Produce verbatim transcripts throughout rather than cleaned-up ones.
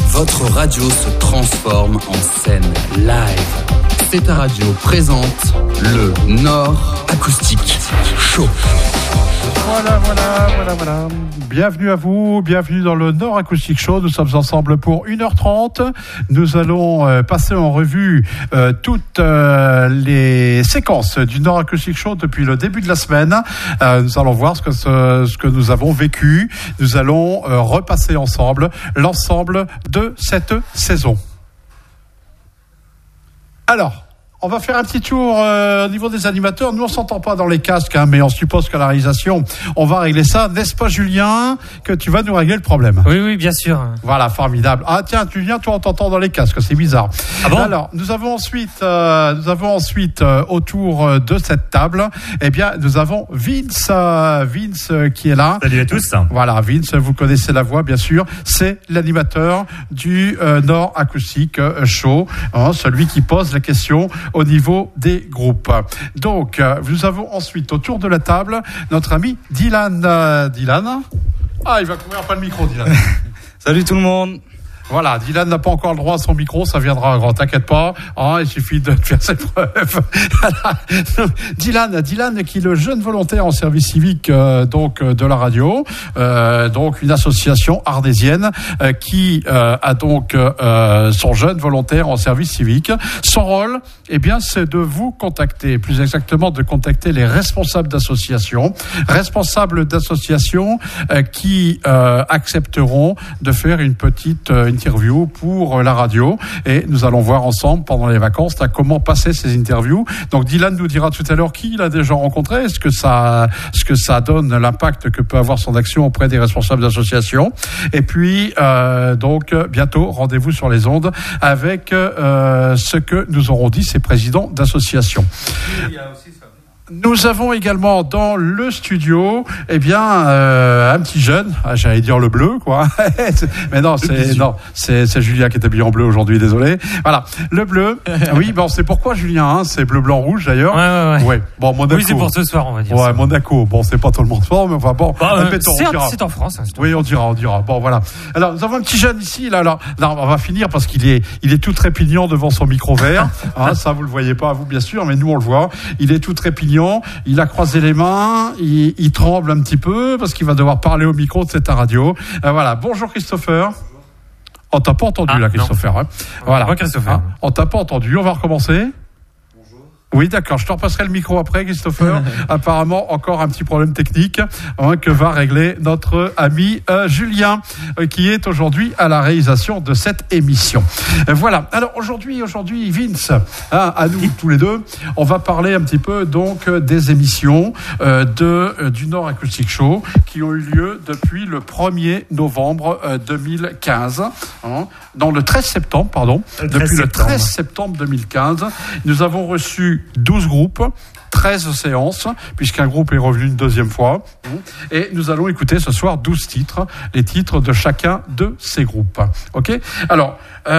votre radio se transforme en scène live. C'est ta radio présente le Nord Acoustic Show. Voilà, voilà, voilà, voilà. Bienvenue à vous, bienvenue dans le Nord Acoustic Show. Nous sommes ensemble pour une heure trente. Nous allons euh, passer en revue euh, toutes euh, les séquences du Nord Acoustic Show depuis le début de la semaine. Euh, nous allons voir ce que, ce, ce que nous avons vécu. Nous allons euh, repasser ensemble l'ensemble de cette saison. Alors, on va faire un petit tour euh, au niveau des animateurs. Nous, on s'entend pas dans les casques, hein, mais on suppose qu'à la réalisation, on va régler ça. N'est-ce pas, Julien, que tu vas nous régler le problème ? Oui, oui, bien sûr. Voilà, formidable. Ah tiens, Julien, toi, on t'entend dans les casques, c'est bizarre. Ah bon ? Alors, nous avons ensuite, euh, nous avons ensuite euh, autour de cette table, eh bien, nous avons Vince, euh, Vince euh, qui est là. Salut à tous. Voilà, Vince, vous connaissez la voix, bien sûr. C'est l'animateur du euh, Nord Acoustic Show, hein, celui qui pose la question au niveau des groupes. Donc, euh, nous avons ensuite autour de la table notre ami Dylan. Euh, Dylan. Ah, il va couvrir pas le micro, Dylan. Salut tout le monde. Voilà, Dylan n'a pas encore le droit à son micro, ça viendra, grand, t'inquiète pas, hein, il suffit de faire ses preuves. Dylan, Dylan qui est le jeune volontaire en service civique euh, donc de la radio, euh, donc une association ardensienne euh, qui euh, a donc euh, son jeune volontaire en service civique. Son rôle, eh bien, c'est de vous contacter, plus exactement de contacter les responsables d'associations, responsables d'associations euh, qui euh, accepteront de faire une petite euh, interview pour la radio, et nous allons voir ensemble pendant les vacances là, comment passer ces interviews. Donc Dylan nous dira tout à l'heure qui il a déjà rencontré, est-ce que ça, ce que ça donne, l'impact que peut avoir son action auprès des responsables d'associations. Et puis euh, donc bientôt rendez-vous sur les ondes avec euh, ce que nous auront dit ces présidents d'associations. Il y a aussi ça. Nous avons également dans le studio, eh bien, euh, un petit jeune, ah, j'allais dire le bleu, quoi. Mais non, c'est non, c'est, c'est Julien qui est habillé en bleu aujourd'hui, désolé. Voilà, le bleu. Oui, bon, c'est pourquoi Julien, hein, c'est bleu, blanc, rouge d'ailleurs. Ouais, ouais, ouais. Ouais. Bon, Monaco. Oui, c'est pour ce soir, on va dire. Ouais, ça. Monaco. Bon, c'est pas tout le monde fort, mais enfin bon. Bah, euh, mettons, c'est, on dira. c'est en France. Hein, c'est oui, on dira, on dira. Bon, voilà. Alors, nous avons un petit jeune ici, là, là. Là, on va finir parce qu'il est, il est tout trépignant devant son micro vert. Hein, ça, vous le voyez pas, vous, bien sûr, mais nous, on le voit. Il est tout trépignant. Il a croisé les mains. Il, il tremble un petit peu parce qu'il va devoir parler au micro de cette radio. Euh, voilà. Bonjour, Christopher. On t'a pas entendu, ah, là, Christopher. Hein. Voilà. Moi, Christopher. Hein, on t'a pas entendu. On va recommencer. Oui, d'accord. Je te repasserai le micro après, Christopher. Apparemment, encore un petit problème technique hein, que va régler notre ami euh, Julien, euh, qui est aujourd'hui à la réalisation de cette émission. Euh, voilà. Alors aujourd'hui, aujourd'hui, Vince, hein, à nous tous les deux, on va parler un petit peu donc des émissions euh, de euh, du Nord Acoustic Show qui ont eu lieu depuis le premier novembre euh, deux mille quinze. Hein, non, le treize septembre, pardon. Le depuis septembre. le treize septembre deux mille quinze, nous avons reçu douze groupes, treize séances, puisqu'un groupe est revenu une deuxième fois. Et nous allons écouter ce soir douze titres, les titres de chacun de ces groupes. Ok ? Alors,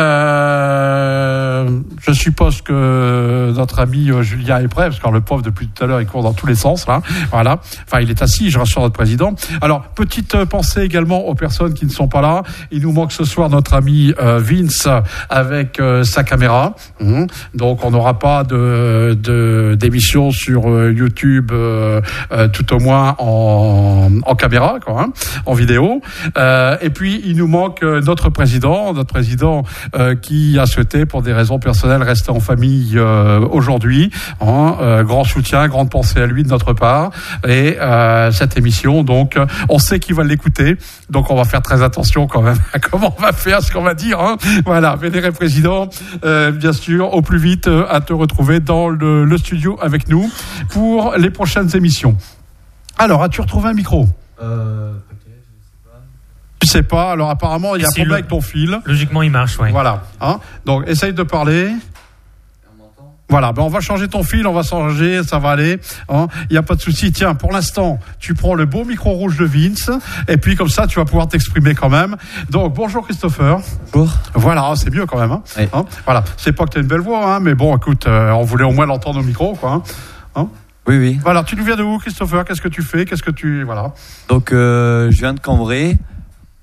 euh, je suppose que notre ami Julien est prêt, parce que le pauvre, depuis tout à l'heure, il court dans tous les sens, là. Voilà. Enfin, il est assis, je rassure notre président. Alors, petite pensée également aux personnes qui ne sont pas là. Il nous manque ce soir notre ami euh, Vince avec euh, sa caméra. Mmh. Donc, on n'aura pas de, de, d'émission sur euh, YouTube, euh, euh, tout au moins en, en caméra, quoi, hein, en vidéo. Euh, et puis, il nous manque euh, notre président, notre président euh, qui a souhaité, pour des raisons personnelles, rester en famille euh, aujourd'hui. Hein, euh, grand soutien, grande pensée à lui de notre part. Et euh, cette émission, donc, on sait qu'il va l'écouter. Donc, on va faire très attention quand même à comment on va faire, ce qu'on va dire. Hein. Voilà, vénéré président, euh, bien sûr, au plus vite euh, à te retrouver dans le, le studio avec nous pour les prochaines émissions. Alors, as-tu retrouvé un micro ? Euh... Tu sais pas, alors apparemment il y a un Si problème le... avec ton fil. Logiquement il marche, ouais. Voilà, hein. Donc essaye de parler. Voilà, ben on va changer ton fil, on va changer, ça va aller. Hein. Il n'y a pas de souci. Tiens, pour l'instant, tu prends le beau micro rouge de Vince, et puis comme ça, tu vas pouvoir t'exprimer quand même. Donc bonjour Christopher. Bonjour. Voilà, c'est mieux quand même. Hein. Oui. Hein. Voilà, c'est pas que tu as une belle voix, hein, mais bon, écoute, euh, on voulait au moins l'entendre au micro, quoi. Hein. Hein. Oui, oui. Voilà, tu nous viens de où, Christopher ? Qu'est-ce que tu fais ? Qu'est-ce que tu... Voilà. Donc, euh, je viens de Cambrai.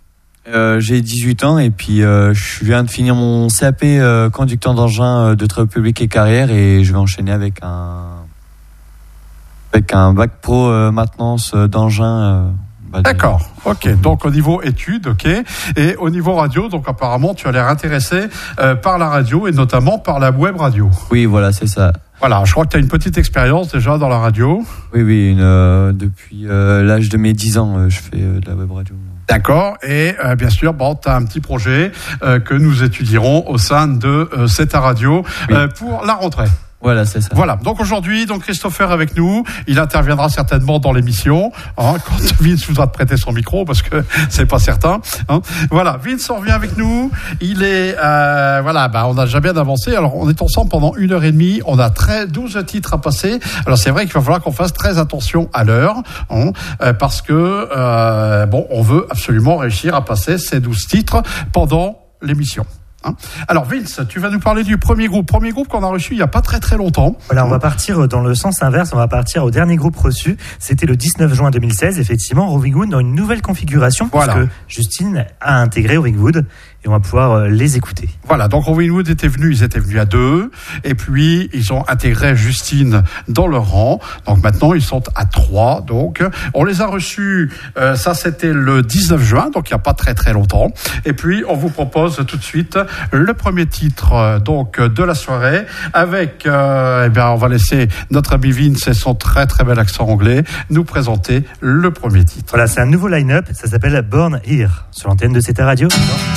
Euh, j'ai dix-huit ans et puis euh, je viens de finir mon C A P euh, conducteur d'engin euh, de travaux publics et carrière et je vais enchaîner avec un avec un bac pro euh, maintenance d'engin. Euh, bah, D'accord, ok. Donc au niveau études, ok. Et au niveau radio, donc apparemment tu as l'air intéressé euh, par la radio et notamment par la web radio. Oui, voilà, c'est ça. Voilà, je crois que tu as une petite expérience déjà dans la radio. Oui, oui, une, euh, depuis euh, l'âge de mes dix ans, euh, je fais euh, de la web radio. D'accord, et euh, bien sûr, bon, tu as un petit projet euh, que nous étudierons au sein de euh, C'est ta radio euh, oui. pour la rentrée. Voilà, c'est ça. Voilà. Donc aujourd'hui, donc Christopher est avec nous. Il interviendra certainement dans l'émission. Hein, quand Vince voudra te prêter son micro, parce que c'est pas certain. Hein. Voilà. Vince revient avec nous. Il est, euh, voilà, bah, on a déjà bien avancé. Alors, on est ensemble pendant une heure et demie. On a très, douze titres à passer. Alors, c'est vrai qu'il va falloir qu'on fasse très attention à l'heure, hein, euh, parce que, euh, bon, on veut absolument réussir à passer ces douze titres pendant l'émission. Alors Vince, tu vas nous parler du premier groupe, premier groupe qu'on a reçu il n'y a pas très très longtemps. Voilà, on va partir dans le sens inverse, on va partir au dernier groupe reçu. C'était le dix-neuf juin deux mille seize, effectivement, Roving Hood dans une nouvelle configuration, voilà. Puisque Justine a intégré Roving Hood. Et on va pouvoir les écouter. Voilà, donc Roving Hood était venu, ils étaient venus à deux, et puis ils ont intégré Justine dans leur rang. Donc maintenant ils sont à trois. Donc on les a reçus, euh, ça c'était le dix-neuf juin, donc il n'y a pas très très longtemps. Et puis on vous propose tout de suite le premier titre euh, donc de la soirée avec, euh, eh bien on va laisser notre ami Vince et son très très bel accent anglais nous présenter le premier titre. Voilà, c'est un nouveau line-up, ça s'appelle Born Here sur l'antenne de C'est ta radio.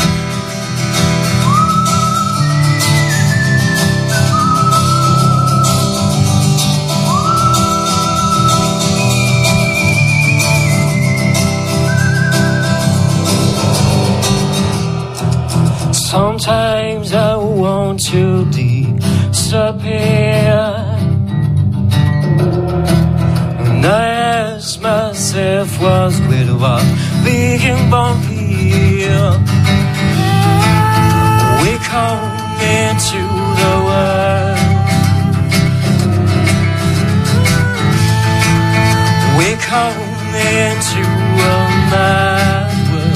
Sometimes I want to disappear, and I ask myself what's good about being born here. We come into the world, we come into a mad world.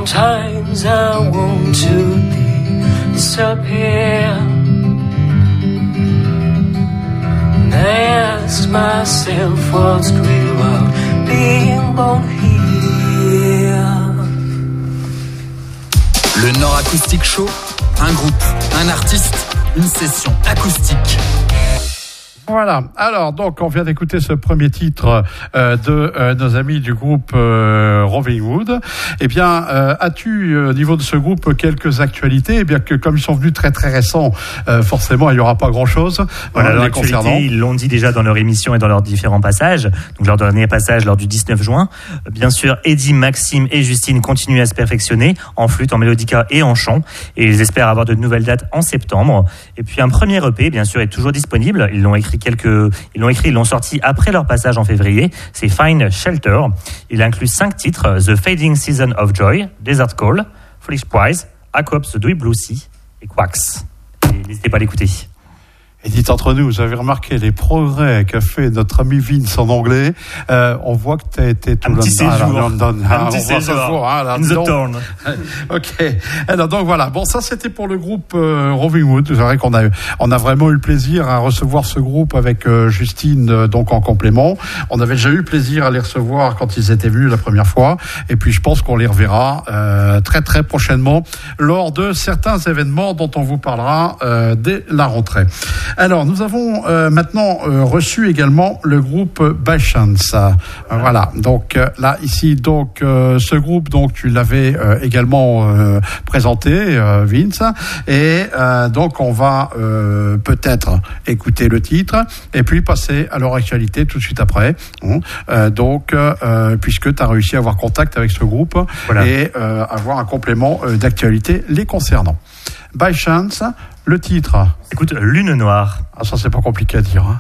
Sometimes I want to disappear. And I ask myself what's great about being born here. Le Nord Acoustic Show, un groupe, un artiste, une session acoustique. Voilà. Alors, donc, on vient d'écouter ce premier titre euh, de euh, nos amis du groupe euh, Roving Hood. Eh bien, euh, as-tu, au niveau de ce groupe, quelques actualités ? Eh bien, que comme ils sont venus très très récents, euh, forcément, il n'y aura pas grand-chose. Voilà, leur actualité, ils l'ont dit déjà dans leur émission et dans leurs différents passages. Donc, leur dernier passage lors du dix-neuf juin. Bien sûr, Eddie, Maxime et Justine continuent à se perfectionner en flûte, en mélodica et en chant. Et ils espèrent avoir de nouvelles dates en septembre. Et puis, un premier E P, bien sûr, est toujours disponible. Ils l'ont écrit quelques, ils l'ont écrit, ils l'ont sorti après leur passage en février. C'est Find Shelter. Il inclut cinq titres: The Fading Season of Joy, Desert Call, Foolish Prize, Aquops, The Deep Blue Sea et Quacks. Et n'hésitez pas à l'écouter. Et dites entre nous, vous avez remarqué les progrès qu'a fait notre ami Vince en anglais. Euh, on voit que tu as été tout un petit séjour, London. Un petit séjour. In the town. Ok. Alors donc voilà. Bon, ça c'était pour le groupe euh, Roving Hood. C'est vrai qu'on a on a vraiment eu le plaisir à recevoir ce groupe avec euh, Justine euh, donc en complément. On avait déjà eu plaisir à les recevoir quand ils étaient venus la première fois. Et puis je pense qu'on les reverra euh, très très prochainement lors de certains événements dont on vous parlera euh, dès la rentrée. Alors, nous avons euh, maintenant euh, reçu également le groupe By Chance. Euh, voilà. Donc euh, là, ici, donc euh, ce groupe, donc tu l'avais euh, également euh, présenté, euh, Vince. Et euh, donc on va euh, peut-être écouter le titre et puis passer à leur actualité tout de suite après. Euh, donc, euh, puisque tu as réussi à avoir contact avec ce groupe voilà. et euh, avoir un complément euh, d'actualité les concernant. By Chance, le titre. Écoute, Lune Noire. Ah, ça, c'est pas compliqué à dire. Hein.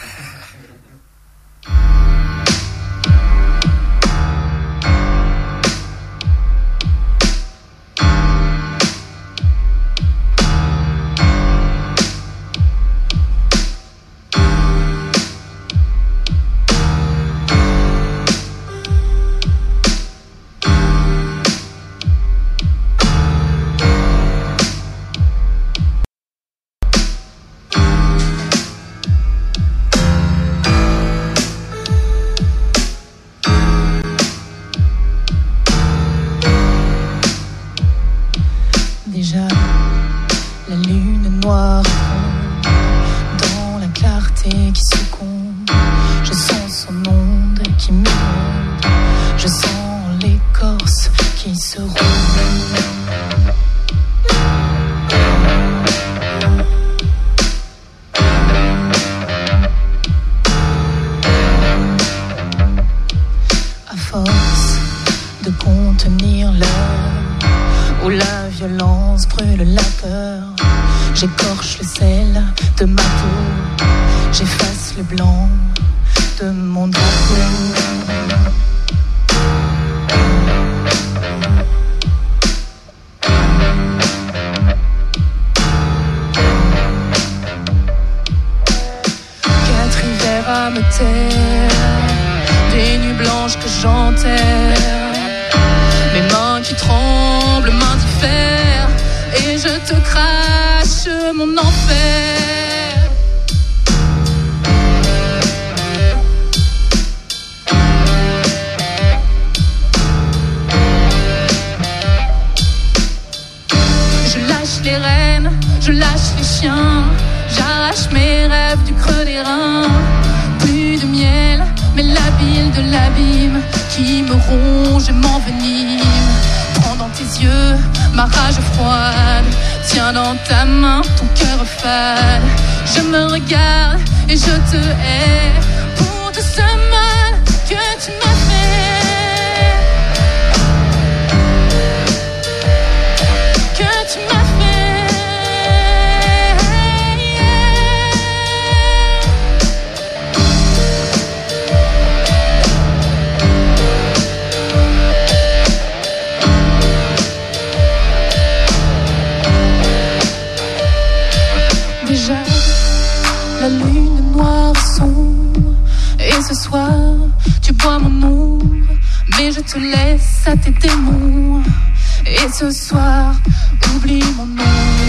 J'écorche le sel de ma peau, j'efface le blanc de mon drapeau. Quatre hivers à me taire, des nuits blanches que j'enterre, mes mains qui tremblent, mains d'hiver, et je te crache mon enfer. Je lâche les rênes, je lâche les chiens, j'arrache mes rêves du creux des reins. Plus de miel, mais la bile de l'abîme qui me ronge et m'envenime. Prends dans tes yeux ma rage froide, tiens dans ta main ton cœur fade. Je me regarde et je te hais pour tout ce mal que tu m'as fait, que tu m'as fait. Déjà, la lune noire sombre, et ce soir, tu bois mon ombre, mais je te laisse à tes démons. Et ce soir, oublie mon nom.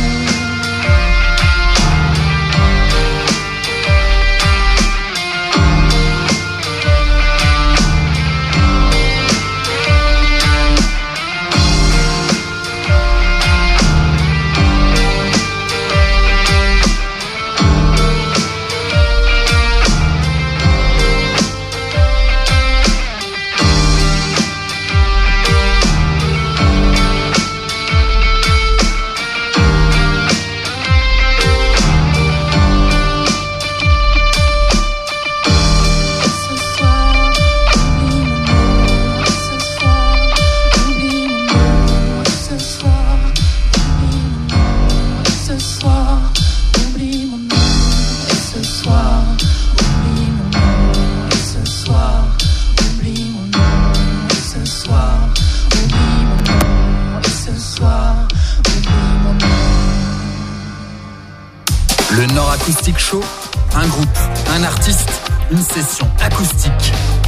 Le Nord Acoustic Show, un groupe, un artiste, une session acoustique.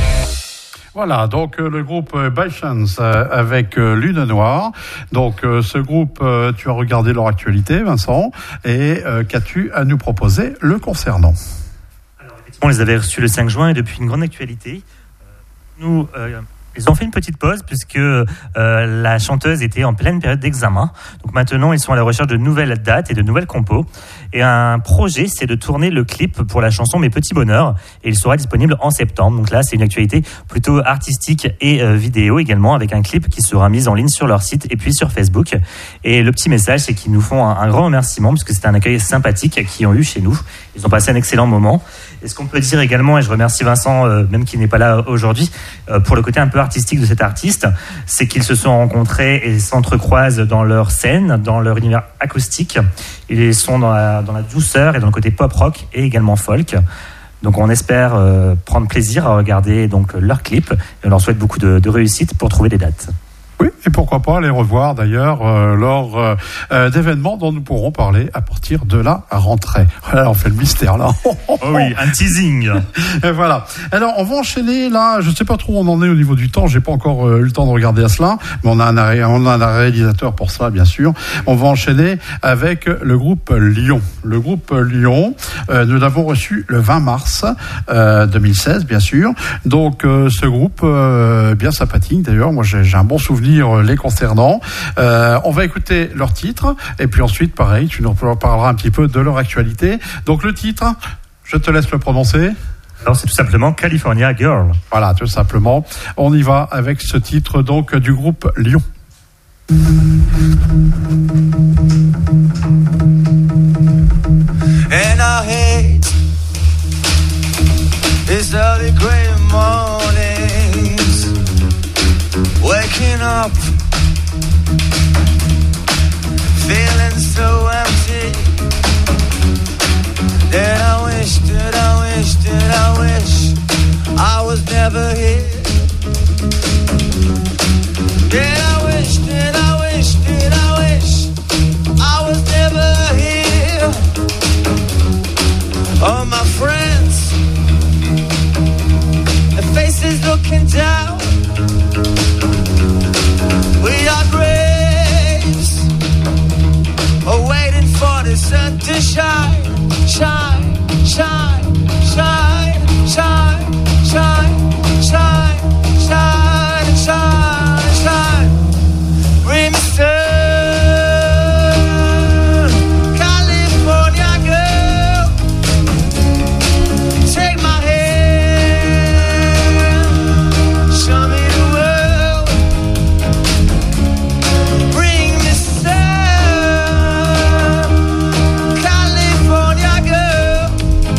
Voilà, donc euh, le groupe euh, By Chance euh, avec euh, Lune Noire. Donc euh, ce groupe, euh, tu as regardé leur actualité, Vincent, et euh, qu'as-tu à nous proposer le concernant? Alors, effectivement, on les avait reçus le cinq juin et depuis une grande actualité. Euh, nous... Euh Ils ont fait une petite pause puisque euh, la chanteuse était en pleine période d'examen. Donc maintenant, ils sont à la recherche de nouvelles dates et de nouvelles compos. Et un projet, c'est de tourner le clip pour la chanson Mes Petits Bonheurs. Et il sera disponible en septembre. Donc là, c'est une actualité plutôt artistique et euh, vidéo également, avec un clip qui sera mis en ligne sur leur site et puis sur Facebook. Et le petit message, c'est qu'ils nous font un, un grand remerciement parce que c'était un accueil sympathique qu'ils ont eu chez nous. Ils ont passé un excellent moment. Et ce qu'on peut dire également, et je remercie Vincent, euh, même qui n'est pas là aujourd'hui, euh, pour le côté un peu artistique de cet artiste, c'est qu'ils se sont rencontrés et s'entrecroisent dans leur scène, dans leur univers acoustique. Ils sont dans la, dans la douceur et dans le côté pop-rock et également folk. Donc on espère euh, prendre plaisir à regarder donc, leur clip et on leur souhaite beaucoup de, de réussite pour trouver des dates. Oui, et pourquoi pas les revoir d'ailleurs euh, lors euh, euh, d'événements dont nous pourrons parler à partir de la rentrée. Voilà, on fait le mystère là. Oh oui, un teasing. Et voilà. Alors on va enchaîner là. Je sais pas trop où on en est au niveau du temps. J'ai pas encore euh, eu le temps de regarder à cela, mais on a un arrêt, on a un réalisateur pour ça bien sûr. On va enchaîner avec le groupe Lyon. Le groupe Lyon, euh, nous l'avons reçu le vingt mars euh, deux mille seize bien sûr. Donc euh, ce groupe euh, bien sympathique d'ailleurs. Moi j'ai, j'ai un bon souvenir les concernant. Euh, on va écouter leur titre et puis ensuite, pareil, tu nous parleras un petit peu de leur actualité. Donc le titre, je te laisse le prononcer. Alors c'est tout simplement California Girl. Voilà, tout simplement. On y va avec ce titre donc du groupe Lyon. And I hate this early gray mornings, waking up, feeling so empty, that I wish, that I wish, that I wish I was never here. That I wish, that I wish, that I wish I was never here. All my friends, their faces looking down. We are graves, are waiting for the sun to shine, shine, shine, shine, shine, shine, shine, shine, shine, shine. Bring me sun, California girl. Take my hand, show me the world. Bring me sun, California girl.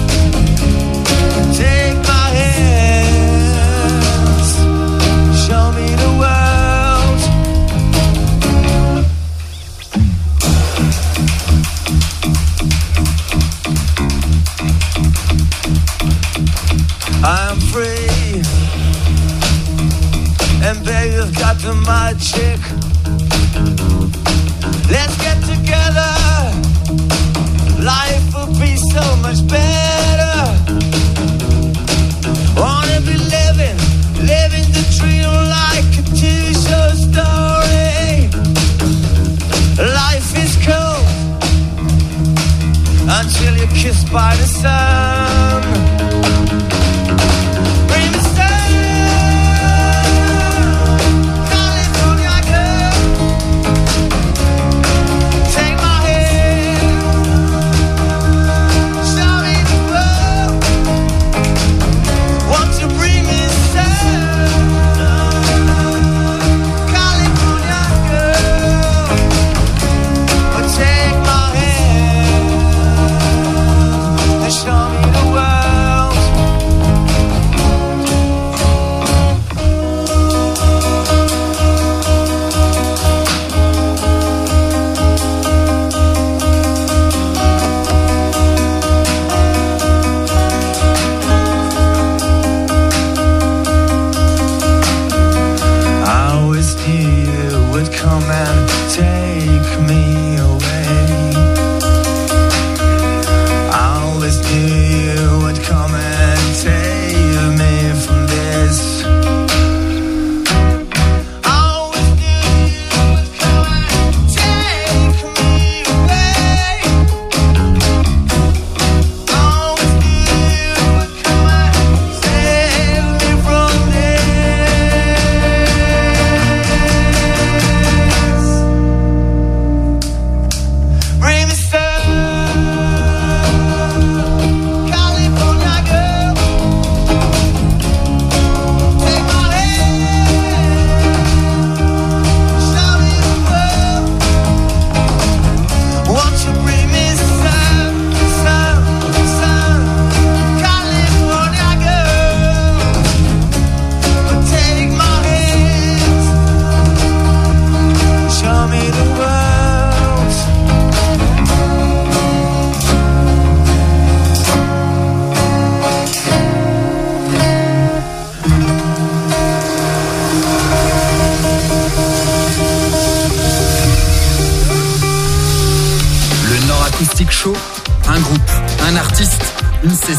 Take my hands, show me the world. I'm free, and baby, you've got the magic. Let's get together, life will be so much better. Wanna be living, living the dream like a T-shirt story.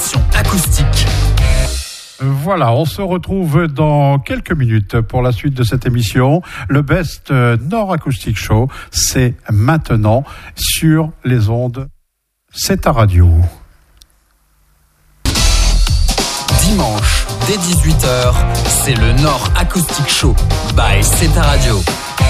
version acoustique. Voilà, on se retrouve dans quelques minutes pour la suite de cette émission. Le Best Nord Acoustic Show, c'est maintenant sur les ondes. C'est ta radio. Dimanche, dès dix-huit heures, c'est le Nord Acoustic Show by C'est ta radio.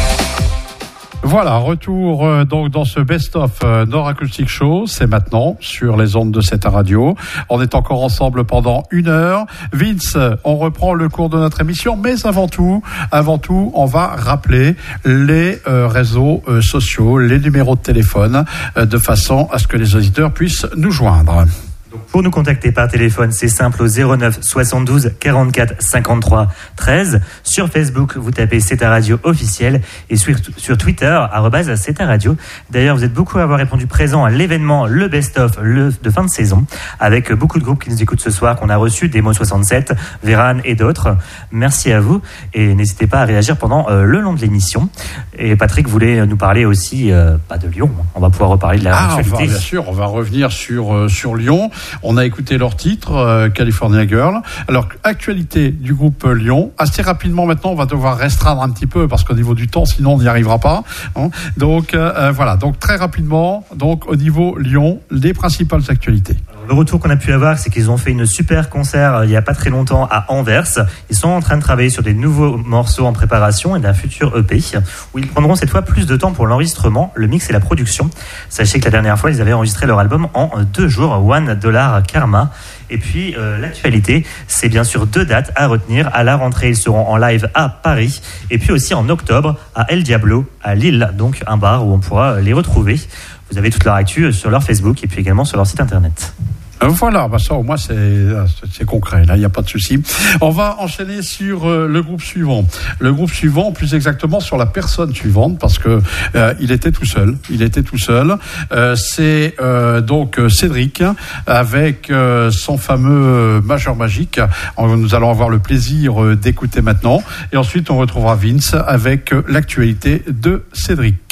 Voilà, retour euh, donc dans ce best-of euh, Nord Acoustic Show, c'est maintenant sur les ondes de cette radio. On est encore ensemble pendant une heure. Vince, on reprend le cours de notre émission, mais avant tout, avant tout, on va rappeler les euh, réseaux euh, sociaux, les numéros de téléphone, euh, de façon à ce que les auditeurs puissent nous joindre. Donc pour nous contacter par téléphone, c'est simple au zéro neuf soixante-douze quarante-quatre cinquante-trois treize. Sur Facebook, vous tapez C'est ta radio officielle et sur, sur Twitter, arobase C'est ta radio. D'ailleurs, vous êtes beaucoup à avoir répondu présent à l'événement Le Best of le, de fin de saison avec beaucoup de groupes qui nous écoutent ce soir, qu'on a reçu, Demo soixante-sept, Véran et d'autres. Merci à vous et n'hésitez pas à réagir pendant euh, le long de l'émission. Et Patrick voulait nous parler aussi euh, pas de Lyon. On va pouvoir reparler de la ah, actualité. On va, bien sûr, on va revenir sur, euh, sur Lyon. On a écouté leur titre, euh, California Girl. Alors, actualité du groupe euh, Lyon. Assez rapidement maintenant, on va devoir restreindre un petit peu parce qu'au niveau du temps, sinon on n'y arrivera pas. Hein. Donc euh, voilà, donc très rapidement, donc au niveau Lyon, les principales actualités. Le retour qu'on a pu avoir, c'est qu'ils ont fait une super concert il n'y a pas très longtemps à Anvers. Ils sont en train de travailler sur des nouveaux morceaux en préparation et d'un futur E P où ils prendront cette fois plus de temps pour l'enregistrement, le mix et la production. Sachez que la dernière fois, ils avaient enregistré leur album en deux jours, One Dollar Karma. Et puis, euh, l'actualité, c'est bien sûr deux dates à retenir. À la rentrée, ils seront en live à Paris. Et puis aussi en octobre, à El Diablo, à Lille. Donc, un bar où on pourra les retrouver. Vous avez toute leur actu sur leur Facebook et puis également sur leur site internet. Voilà, bah ça au moins c'est, c'est concret, là il n'y a pas de souci. On va enchaîner sur euh, le groupe suivant. Le groupe suivant, plus exactement sur la personne suivante, parce que euh, il était tout seul. Il était tout seul. Euh, c'est euh, donc Cédric avec euh, son fameux Majeur Magique. Nous allons avoir le plaisir d'écouter maintenant. Et ensuite on retrouvera Vince avec l'actualité de Cédric.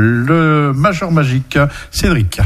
Le Majeur Magique, Cédric.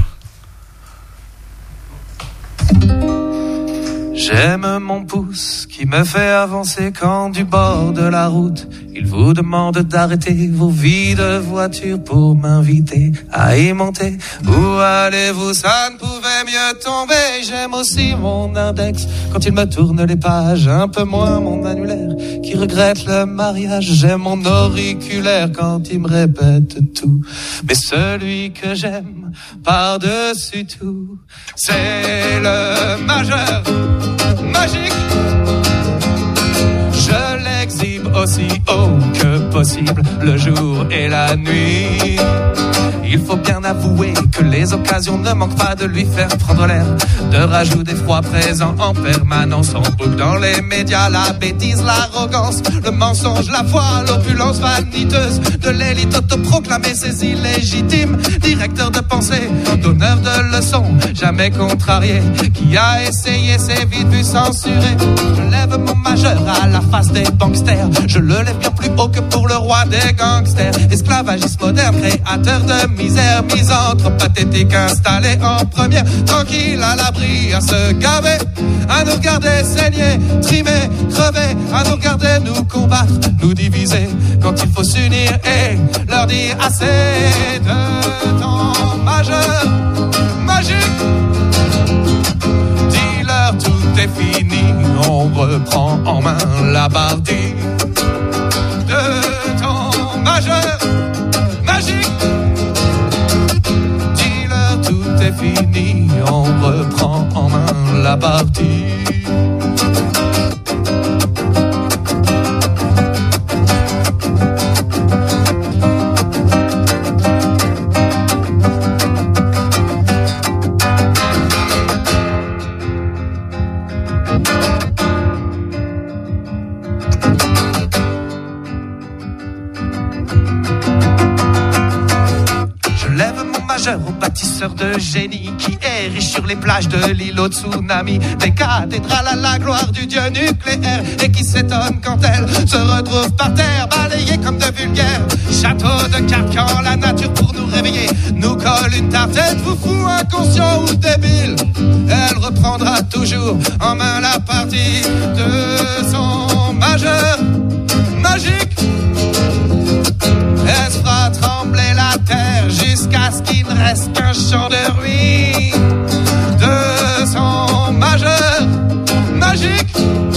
J'aime mon pouce qui me fait avancer quand du bord de la route il vous demande d'arrêter vos vies de voiture pour m'inviter à y monter. Où allez-vous, ça ne pouvait mieux tomber. J'aime aussi mon index quand il me tourne les pages, un peu moins mon annulaire qui regrette le mariage. J'aime mon auriculaire quand il me répète tout, mais celui que j'aime par-dessus tout, c'est le majeur magique. Je l'exhibe aussi haut que possible, le jour et la nuit. Il faut bien avouer que les occasions ne manquent pas de lui faire prendre l'air, de rajout des froids présents en permanence, en boucle dans les médias, la bêtise, l'arrogance, le mensonge, la foi, l'opulence vaniteuse de l'élite autoproclamée, ses illégitimes directeurs de pensée, donneurs de leçons, jamais contrariés, qui a essayé, s'est vite vu censurer. Je lève mon majeur à la face des banksters, je le lève bien plus haut que pour le roi des gangsters, esclavagiste moderne, créateur de misère, misanthrope, pathétique, installé en première, tranquille à l'abri, à se gaver, à nous regarder saigner, trimer, crever, à nous regarder nous combattre, nous diviser, quand il faut s'unir et leur dire assez de temps majeur, magique. Dis-leur tout est fini, on reprend en main la partie de temps majeur, magique. Tout est fini, on reprend en main la partie. majeur au bâtisseur de génie qui érige sur les plages de l'île au tsunami des cathédrales à la gloire du dieu nucléaire et qui s'étonne quand elle se retrouve par terre balayée comme de vulgaires châteaux de cartes quand la nature pour nous réveiller nous colle une tarte. Êtes-vous fou, inconscient ou débile? Elle reprendra toujours en main la partie de son majeur magique. Elle fera trembler la terre jusqu'à ce qu'il ne reste qu'un champ de ruines de son majeur magique.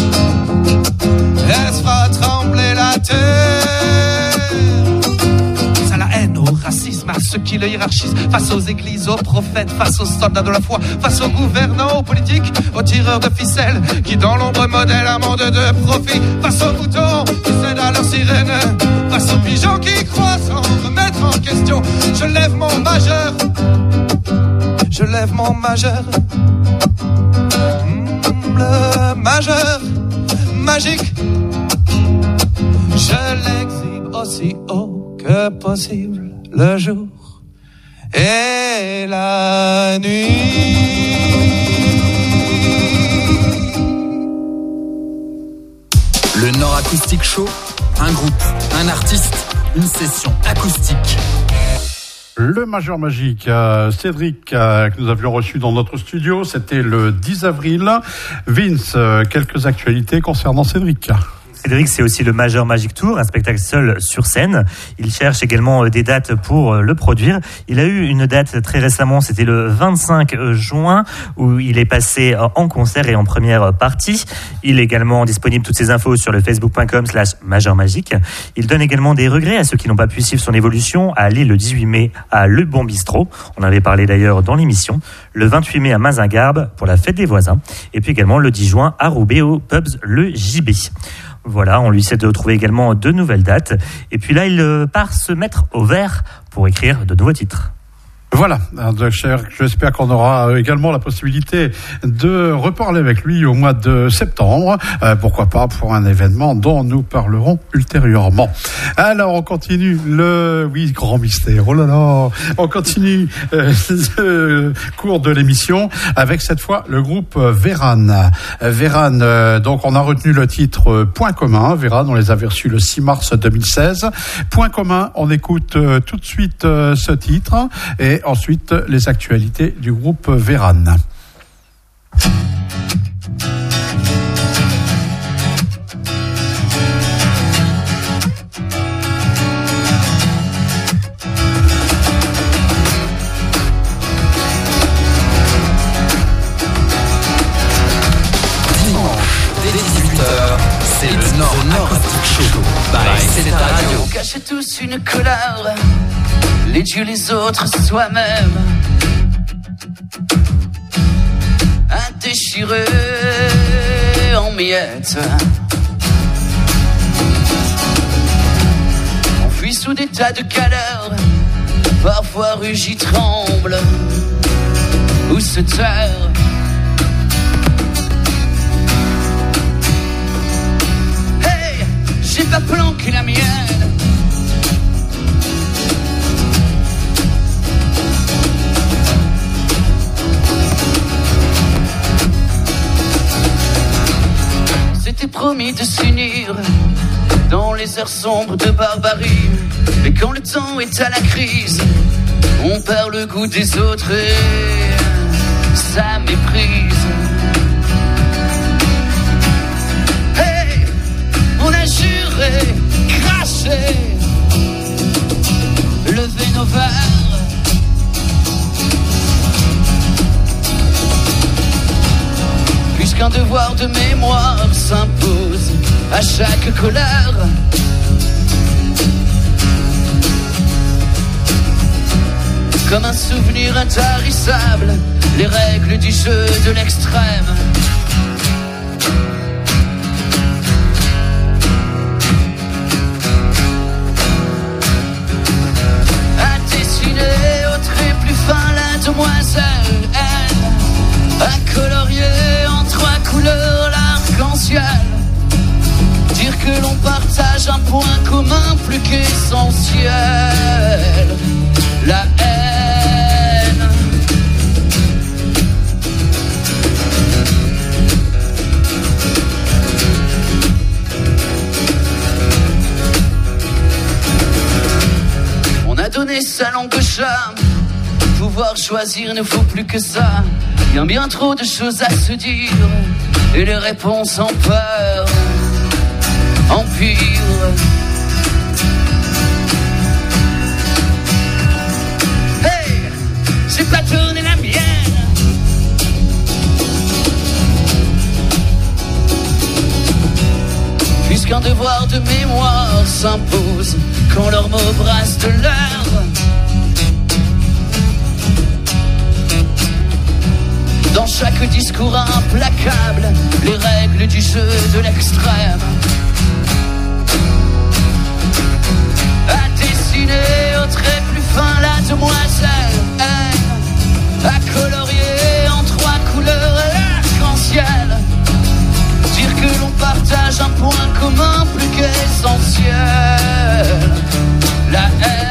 Elle fera trembler la terre. À la haine, au racisme, à ceux qui le hiérarchisent, face aux églises, aux prophètes, face aux soldats de la foi, face aux gouvernants, aux politiques, aux tireurs de ficelles, qui dans l'ombre modèlent un monde de profit, face aux moutons qui cèdent à leur sirène, face aux pigeons qui croient sans remettre en question. Je lève mon majeur, je lève mon majeur, mmh, le majeur magique. Je l'exhibe aussi haut que possible le jour et la nuit. Le Nord Acoustic Show, un groupe, un artiste, une session acoustique. Le Majeur Magique, euh, Cédric, euh, que nous avions reçu dans notre studio, c'était le dix avril. Vince, euh, quelques actualités concernant Cédric. Cédric, c'est aussi le Majeur Magic Tour, un spectacle seul sur scène. Il cherche également des dates pour le produire. Il a eu une date très récemment, c'était le vingt-cinq juin, où il est passé en concert et en première partie. Il est également disponible, toutes ces infos, sur le facebook point com slash Majeur Magique. Il donne également des regrets à ceux qui n'ont pas pu suivre son évolution à Lille le dix-huit mai à Le Bon Bistrot. On avait parlé d'ailleurs dans l'émission. Le vingt-huit mai à Mazingarbe pour la fête des voisins. Et puis également le dix juin à Roubaix au Pubs Le J B. Voilà, on lui essaie de trouver également de nouvelles dates. Et puis là, il part se mettre au vert pour écrire de nouveaux titres. Voilà, j'espère qu'on aura également la possibilité de reparler avec lui au mois de septembre, euh, pourquoi pas pour un événement dont nous parlerons ultérieurement. Alors on continue le, oui, grand mystère, oh là là, on continue euh, le cours de l'émission avec cette fois le groupe Véran. Véran, euh, donc on a retenu le titre euh, Point commun. Véran, on les avait reçus le six mars deux mille seize. Point commun, on écoute euh, tout de suite euh, ce titre et ensuite les actualités du groupe Véran. C'est le Nord Acoustic Show. C'est ta radio. On cachait tous une couleur, les dieux, les autres, soi-même. Un déchiré en miettes. On fuit sous des tas de caleurs, parfois rugit, tremble ou se terre. J'ai pas planqué la mienne. C'était promis de s'unir dans les heures sombres de barbarie. Mais quand le temps est à la crise, on perd le goût des autres et ça méprise. On a juré, craché, levé nos verres. Puisqu'un devoir de mémoire s'impose à chaque colère. Comme un souvenir intarissable, les règles du jeu de l'extrême. Demoiselle N, à colorier en trois couleurs l'arc-en-ciel. Dire que l'on partage un point commun plus qu'essentiel, la haine. chat. Pouvoir choisir ne faut plus que ça. Bien bien trop de choses à se dire et les réponses en peur empirent. Hey, j'ai pas tourné la mienne. Puisqu'un devoir de mémoire s'impose quand leurs mots brassent de l'air. Dans chaque discours implacable, les règles du jeu de l'extrême. À dessiner au trait plus fin la demoiselle haine, à colorier en trois couleurs l'arc-en-ciel. Dire que l'on partage un point commun plus qu'essentiel, la haine.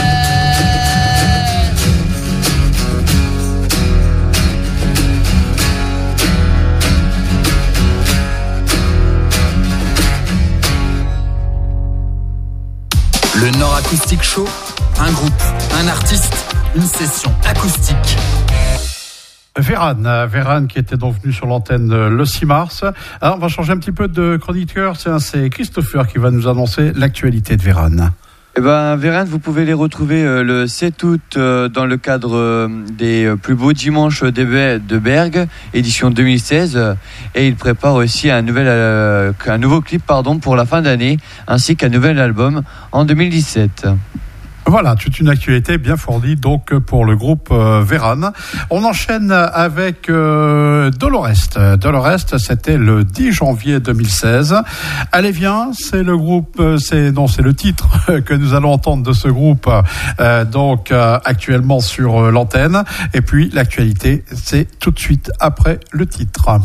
Le Nord Acoustic Show, un groupe, un artiste, une session acoustique. Véran, Véran qui était donc venu sur l'antenne le six mars. Alors on va changer un petit peu de chroniqueur, c'est, c'est Christopher qui va nous annoncer l'actualité de Véran. Eh ben, Véran, vous pouvez les retrouver euh, le sept août euh, dans le cadre euh, des euh, plus beaux dimanches de, de Bergue, édition deux mille seize, euh, et il prépare aussi un nouvel euh, un nouveau clip pardon pour la fin d'année, ainsi qu'un nouvel album en deux mille dix-sept. Voilà, toute une actualité bien fournie donc pour le groupe euh, Véran. On enchaîne avec euh, Dolorest. Dolorest, c'était le dix janvier deux mille seize. Allez viens, c'est le groupe, c'est non, c'est le titre que nous allons entendre de ce groupe euh, donc euh, actuellement sur euh, l'antenne. Et puis l'actualité, c'est tout de suite après le titre.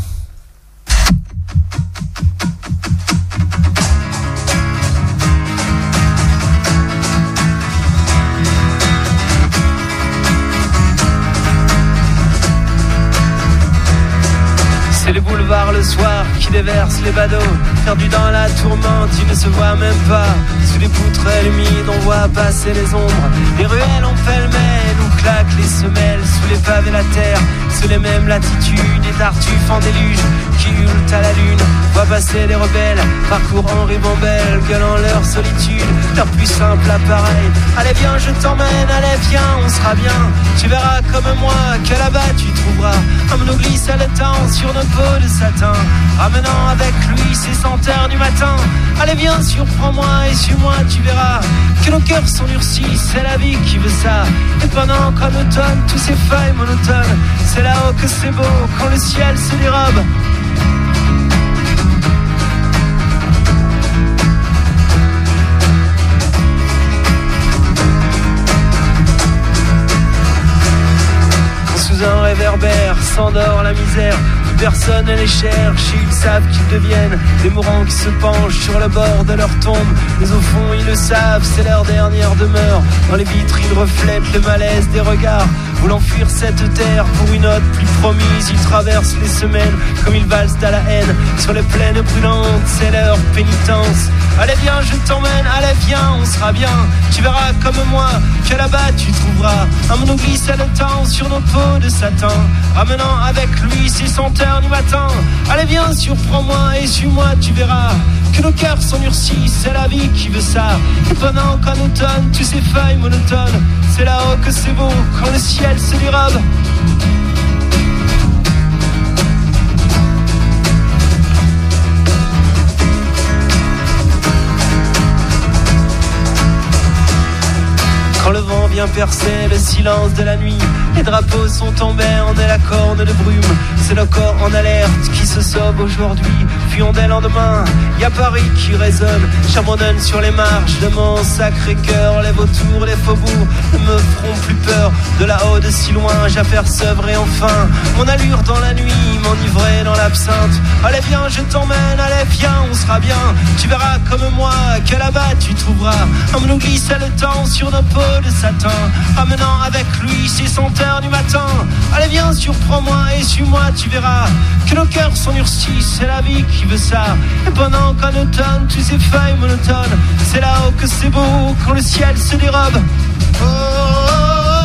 C'est les boulevards le soir qui déversent les badauds, perdus dans la tourmente, ils ne se voient même pas. Sous les poutrelles humides, on voit passer les ombres. Les ruelles en pêle-mêle où claquent les semelles. Sous les pavés la terre, sous les mêmes latitudes, des tartuffes en déluge qui hurlent à la lune. Voient passer les rebelles, parcourant ribambelle, gueulant leur solitude, leur plus simple appareil. Allez viens, je t'emmène, allez viens, on sera bien. Tu verras comme moi que là-bas tu trouveras un monoglisse haletant sur nos peaux de satin, ramenant avec lui ses senteurs du matin. Allez viens, surprends-moi et suis-moi, tu verras que nos cœurs sont durcis, c'est la vie qui veut ça. Et pendant qu'en automne, tous ces feuilles monotones, c'est là-haut que c'est beau, quand le ciel se dérobe. Quand sous un réverbère s'endort la misère, personne ne les cherche, ils savent qu'ils deviennent des mourants qui se penchent sur le bord de leur tombe. Mais au fond ils le savent, c'est leur dernière demeure. Dans les vitres ils reflètent le malaise des regards, voulant fuir cette terre pour une autre plus promise. Ils traversent les semaines comme ils valsent à la haine sur les plaines brûlantes, c'est leur pénitence. Allez viens, je t'emmène, allez viens, on sera bien. Tu verras comme moi que là-bas tu trouveras un monoglisse haletant sur nos peaux de satin, ramenant avec lui ses senteurs du matin. Allez viens, surprends-moi et suis-moi, tu verras que nos cœurs sont durcis, c'est la vie qui veut ça. Et pendant qu'en automne, tous ces feuilles monotones, c'est là-haut que c'est beau, quand le ciel se dérobe. Quand le vent vient percer le silence de la nuit, les drapeaux sont tombés en la corne de brume. C'est le corps en alerte qui se sauve aujourd'hui, fuyons dès le lendemain. Y a Paris qui résonne, charbonne sur les marches de mon sacré cœur. Les vautours, les faubourgs ne me feront plus peur. De là-haut, de si loin, j'apercevrai enfin mon allure dans la nuit, m'enivrer dans l'absinthe. Allez viens, je t'emmène, allez viens, on sera bien. Tu verras comme moi que là-bas tu trouveras un monoglisse haletant sur nos peaux de satin, ramenant avec lui ses senteurs du matin. Allez viens, surprends-moi et suis-moi, tu verras que nos cœurs sont durcis, c'est la vie qui veut ça. Et pendant qu'en automne, tous ces feuilles monotones, c'est là-haut que c'est beau, quand le ciel se dérobe. Oh, oh, oh.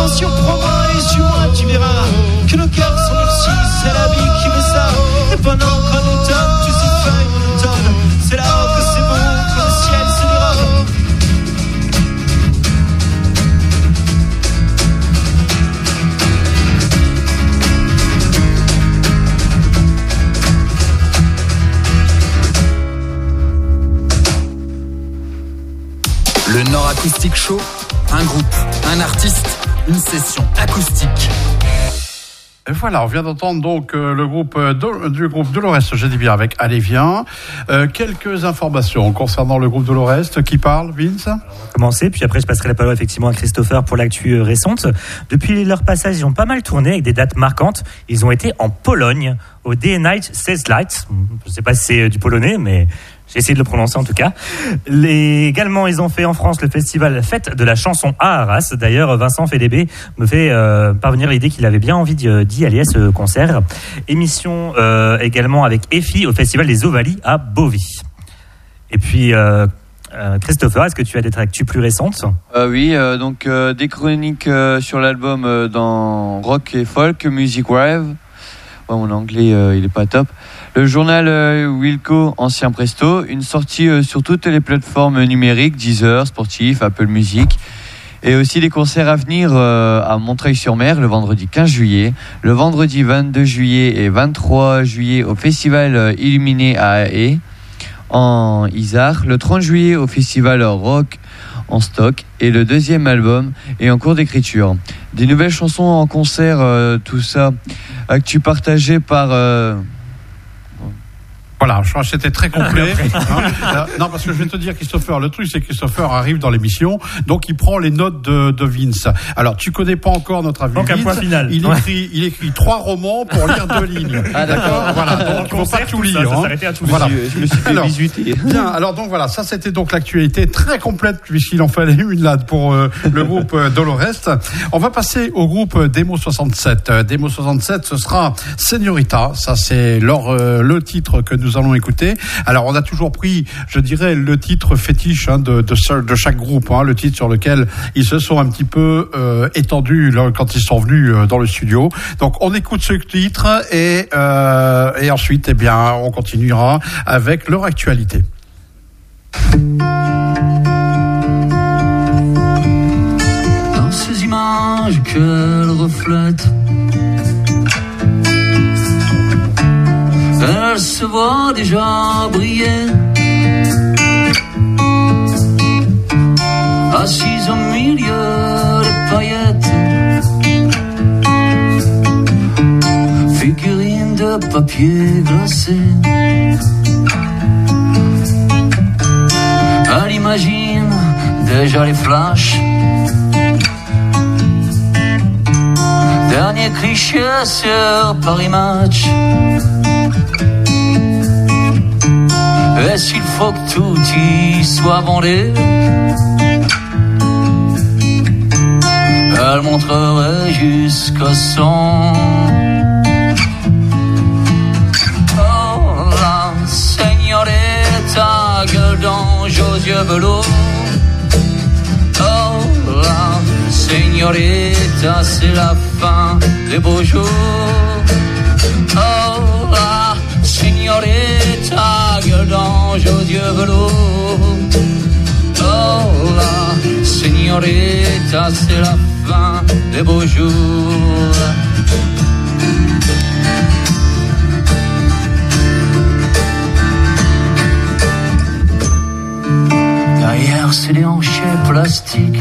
attention, prends-moi et suis-moi, tu verras que nos cœurs sont durcis, c'est la vie qui fait ça. Et pendant qu'on nous donne tous ces feuilles monotones, c'est là que c'est beau, que le ciel se dérobe. Le Nord Acoustic Show, un groupe, un artiste, une session acoustique. Et voilà, on vient d'entendre donc euh, le groupe euh, de, du groupe Dolores, j'ai dit bien, avec Allez Viens. Euh, quelques informations concernant le groupe Dolores qui parle, Vince. On va commencer, puis après je passerai la parole effectivement à Christopher pour l'actu récente. Depuis leur passage, ils ont pas mal tourné avec des dates marquantes. Ils ont été en Pologne, au Day and Night Says Light. Je sais pas si c'est du polonais, mais j'ai essayé de le prononcer en tout cas. Les... Également, ils ont fait en France le festival Fête de la chanson à Arras. D'ailleurs, Vincent Fédébé me fait euh, parvenir l'idée qu'il avait bien envie d'y, d'y aller à ce concert. Émission euh, également avec Effie au festival des Ovalies à Bovy. Et puis, euh, euh, Christopher, est-ce que tu as des actus plus récentes ? euh, Oui, euh, donc euh, des chroniques euh, sur l'album euh, dans Rock et Folk, Music Wave. Ouais, mon anglais, euh, il est pas top. Le journal euh, Wilco, ancien Presto, une sortie euh, sur toutes les plateformes numériques, Deezer, Sportif, Apple Music, et aussi des concerts à venir euh, à Montreuil-sur-Mer le vendredi quinze juillet, le vendredi vingt-deux juillet et vingt-trois juillet au festival euh, Illuminé à Haye, en Isère, le trente juillet au festival Rock en stock, et le deuxième album est en cours d'écriture. Des nouvelles chansons en concert, euh, tout ça, actu partagé par... Euh, Voilà, je crois que c'était très complet. hein. Non, parce que je vais te dire, Christopher, le truc, c'est que Christopher arrive dans l'émission, donc il prend les notes de, de Vince. Alors, tu connais pas encore notre avis. Donc, un point final. Il écrit, il écrit trois romans pour lire deux lignes. Ah, d'accord. Voilà, donc il ne faut pas tout lire. Ça, hein. ça à tout voilà. Je me suis fait alors, visuiter. Bien, alors donc voilà, ça c'était donc l'actualité très complète, puisqu'il en fallait une là pour euh, le groupe euh, Dolores. On va passer au groupe Demo soixante-sept. Euh, Demo soixante-sept, ce sera Señorita. Ça, c'est leur, euh, le titre que nous allons écouter. Alors, on a toujours pris, je dirais, le titre fétiche hein, de, de, de chaque groupe, hein, le titre sur lequel ils se sont un petit peu euh, étendus là, quand ils sont venus euh, dans le studio. Donc, on écoute ce titre et, euh, et ensuite, eh bien, on continuera avec leur actualité. Dans ces images qu'elle reflète, elle se voit déjà briller, assise au milieu des paillettes, figurine de papier glacé. Elle imagine déjà les flashs, dernier cliché sur Paris Match. Et s'il faut que tout y soit vendé, elle montrerait jusqu'au son. Oh la señorita, gueule d'ange aux yeux bleus. Oh la señorita, c'est la fin des beaux jours. Oh la señorita, gueule d'ange aux yeux velours. Oh la señorita, c'est la fin des beaux jours. Derrière ces déhanchés plastiques,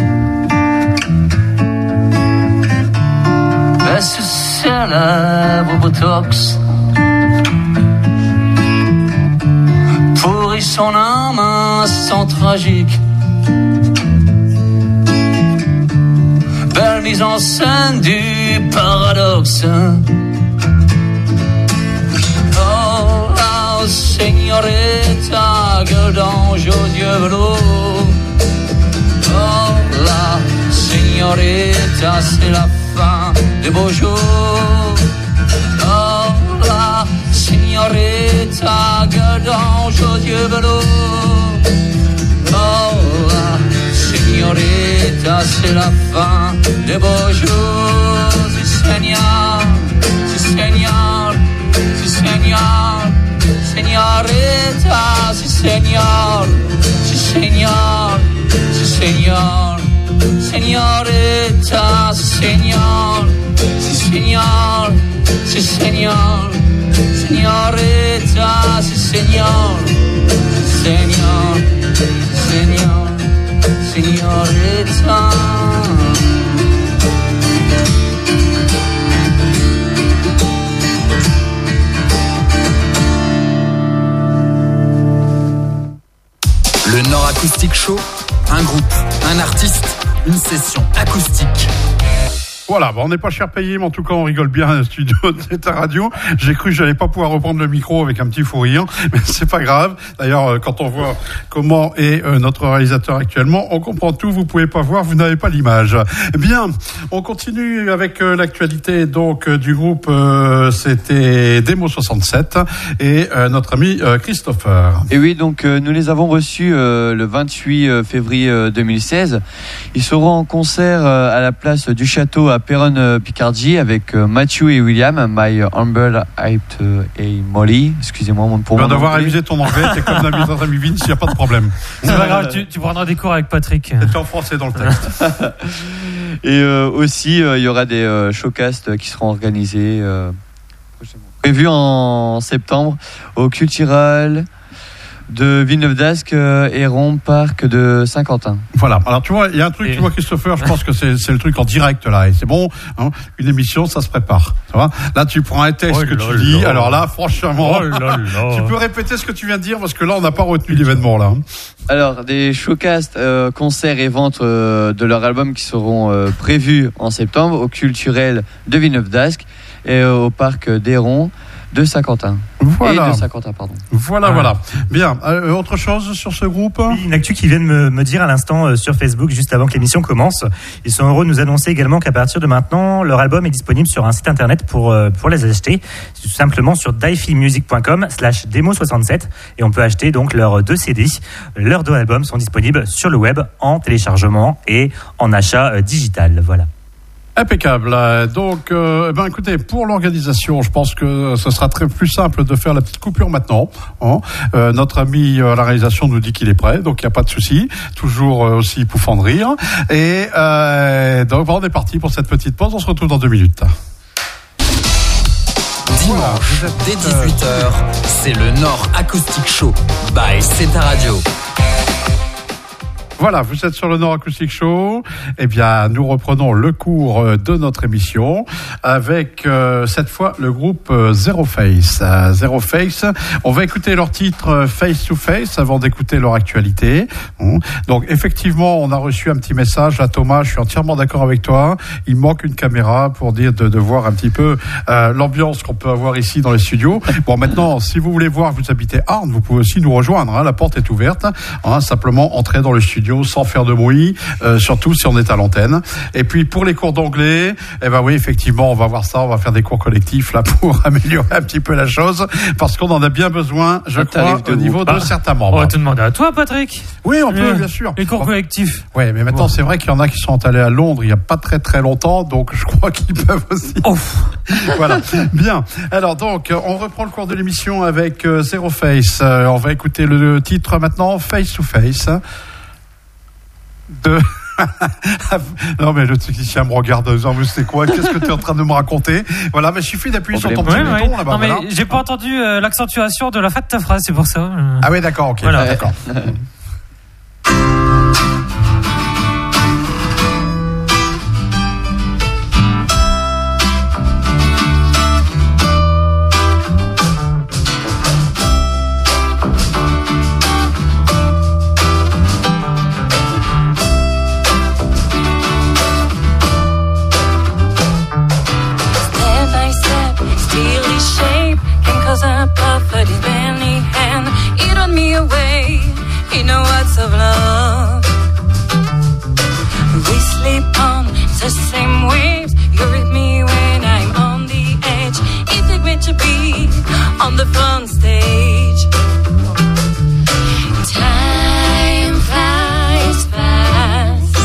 elle se célèbre au botox. Pourrit son âme un sang tragique. Belle mise en scène du paradoxe. Oh la señorita, gueule d'ange aux yeux velours. Oh la señorita, c'est la fin des beaux jours. Oh la señorita, gueule d'ange aux yeux velours. Oh la Signorita, c'est la fin des beaux jours. Si Seigneur, si Seigneur, si Seigneur, Signorita, si Seigneur, si Seigneur, si Seigneur, Signorita, si Seigneur, si Seigneur, si Seigneur, Signorita, si Seigneur, Seigneur, Seigneur, Signorita. Le Nord Acoustic Show, un groupe, un artiste, une session acoustique. Voilà, bon, on n'est pas cher payé, mais en tout cas, on rigole bien au studio de Zeta Radio. J'ai cru que j'allais pas pouvoir reprendre le micro avec un petit fou rire, mais c'est pas grave. D'ailleurs, quand on voit comment est notre réalisateur actuellement, on comprend tout. Vous pouvez pas voir, vous n'avez pas l'image. Bien, on continue avec l'actualité donc du groupe. Euh, c'était Demo soixante-sept et euh, notre ami euh, Christopher. Et oui, donc euh, nous les avons reçus euh, le vingt-huit février deux mille seize. Ils seront en concert euh, à la place du Château à Péronne-Picardie avec euh, Matthew et William, My Humble Hype et Molly. Excusez-moi mon pour mon anglais. On va devoir réviser ton anglais, t'es comme notre ami Vince, il n'y a pas de problème. C'est pas grave, tu, tu prendras des cours avec Patrick. C'était en français dans le texte. Et euh, aussi, il euh, y aura des euh, showcasts qui seront organisés euh, prévus en septembre au Cultural de Villeneuve-d'Ascq euh, et Rond Parc de Saint-Quentin. Voilà. Alors tu vois, il y a un truc, et... tu vois Christopher, je pense que c'est, c'est le truc en direct là, et c'est bon. Hein, une émission, ça se prépare. Ça va. Là, tu prends un texte oh que là tu dis. Là. Alors là, franchement, oh là là. Tu peux répéter ce que tu viens de dire parce que là, on n'a pas retenu l'événement là. Alors des showcasts, euh, concerts et ventes euh, de leur album qui seront euh, prévus en septembre au Culturel de Villeneuve-d'Ascq et euh, au Parc d'Héron de Saint-Quentin. Voilà. Et de Saint-Quentin, pardon. Voilà, ah. voilà. Bien. Euh, autre chose sur ce groupe ? Oui, une actu qui vient de me, me dire à l'instant euh, sur Facebook, juste avant que l'émission commence. Ils sont heureux de nous annoncer également qu'à partir de maintenant, leur album est disponible sur un site internet pour, euh, pour les acheter. C'est tout simplement sur daifimusic.com slash démo soixante-sept. Et on peut acheter donc leurs deux C D. Leurs deux albums sont disponibles sur le web en téléchargement et en achat euh, digital. Voilà. Impeccable. Donc, euh, ben écoutez, pour l'organisation, je pense que ce sera très plus simple de faire la petite coupure maintenant. Hein. Euh, notre ami à la réalisation nous dit qu'il est prêt, donc il n'y a pas de souci. Toujours euh, aussi pouffant de rire. Et euh, donc, on est parti pour cette petite pause. On se retrouve dans deux minutes. Dimanche, voilà, dès dix-huit heures, c'est le Nord Acoustic Show by Zeta Radio. Voilà, vous êtes sur le Nord Acoustic Show. Eh bien, nous reprenons le cours de notre émission avec euh, cette fois le groupe euh, Zero Face. Euh, Zero Face. On va écouter leur titre euh, Face to Face avant d'écouter leur actualité. Bon. Donc, effectivement, on a reçu un petit message à Thomas. Je suis entièrement d'accord avec toi. Il manque une caméra pour dire de, de voir un petit peu euh, l'ambiance qu'on peut avoir ici dans les studios. Bon, maintenant, si vous voulez voir, vous habitez Arles, vous pouvez aussi nous rejoindre. Hein, la porte est ouverte. Hein, simplement entrer dans le studio sans faire de bruit, euh, surtout si on est à l'antenne. Et puis pour les cours d'anglais, eh ben oui, effectivement, on va voir ça, on va faire des cours collectifs là pour améliorer un petit peu la chose, parce qu'on en a bien besoin, je ça crois, au niveau ah. de certains membres. On va te demander à toi, Patrick. Oui, on peut, euh, bien sûr. Les cours bon. collectifs. Oui, mais maintenant, bon. c'est vrai qu'il y en a qui sont allés à Londres il n'y a pas très très longtemps, donc je crois qu'ils peuvent aussi. Oh. Voilà. Bien. Alors donc, on reprend le cours de l'émission avec euh, Zero Face. Euh, on va écouter le, le titre maintenant, Face to Face. De... non mais le technicien me regarde en disant c'est quoi, qu'est-ce que tu es en train de me raconter, voilà, mais il suffit d'appuyer sur ton petit ouais, bouton ouais. là-bas. Non mais voilà. j'ai pas entendu euh, l'accentuation de la fin de ta phrase, c'est pour ça. Ah oui d'accord, ok, voilà. D'accord. But his manly hand, it on me away. You know what's of love. We sleep on the same waves. You're with me when I'm on the edge. It's a great to be on the front stage. Time flies fast.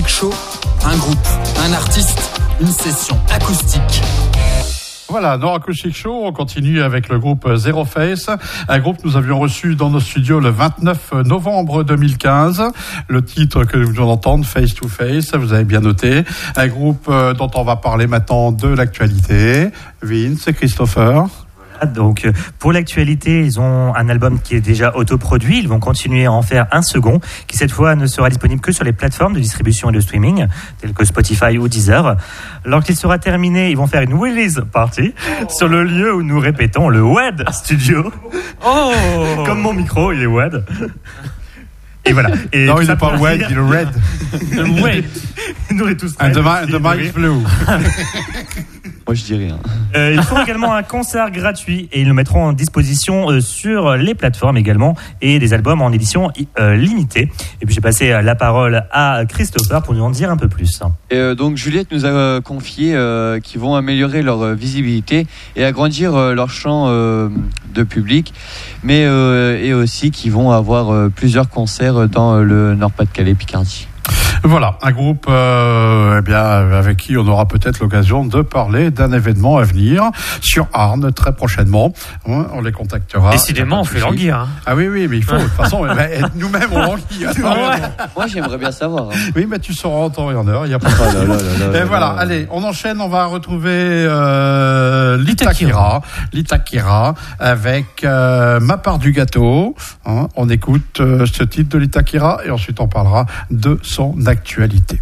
Acoustic Show, un groupe, un artiste, une session acoustique. Voilà, Nord Acoustic Show, on continue avec le groupe Zero Face, un groupe que nous avions reçu dans nos studios le vingt-neuf novembre deux mille quinze. Le titre que nous venons d'entendre, Face to Face, vous avez bien noté. Un groupe dont on va parler maintenant de l'actualité. Vince et Christopher. Donc, pour l'actualité, ils ont un album qui est déjà autoproduit. Ils vont continuer à en faire un second, qui cette fois ne sera disponible que sur les plateformes de distribution et de streaming, telles que Spotify ou Deezer. Lorsqu'il sera terminé, ils vont faire une release party oh. sur le lieu où nous répétons le W E D Studio. Oh Comme mon micro, il est W E D. Et voilà. Et non, il n'est pas W E D, il est Red. Le W E D. Nous est tous And the mic, the mic is blue. Moi, je dis rien. Euh, ils font également un concert gratuit et ils le mettront en disposition euh, sur les plateformes également et des albums en édition euh, limitée. Et puis j'ai passé la parole à Christopher pour nous en dire un peu plus. Et euh, donc Juliette nous a euh, confié euh, qu'ils vont améliorer leur euh, visibilité et agrandir euh, leur champ euh, de public, mais euh, et aussi qu'ils vont avoir euh, plusieurs concerts dans euh, le Nord-Pas-de-Calais, Picardie. Voilà, un groupe euh, eh bien, avec qui on aura peut-être l'occasion de parler d'un événement à venir sur Arnes très prochainement. On les contactera. Décidément, on fait languir. Hein. Ah oui, oui, mais il faut. De toute façon, nous-mêmes, on languit. Moi, j'aimerais bien savoir. Hein. Oui, mais tu sauras en temps et en heure. Il y a pas de problème. Et voilà, allez, on enchaîne. On va retrouver euh, l'Itakira. L'Itakira avec euh, Ma part du gâteau. Hein, on écoute euh, ce titre de l'Itakira et ensuite on parlera de son actualité.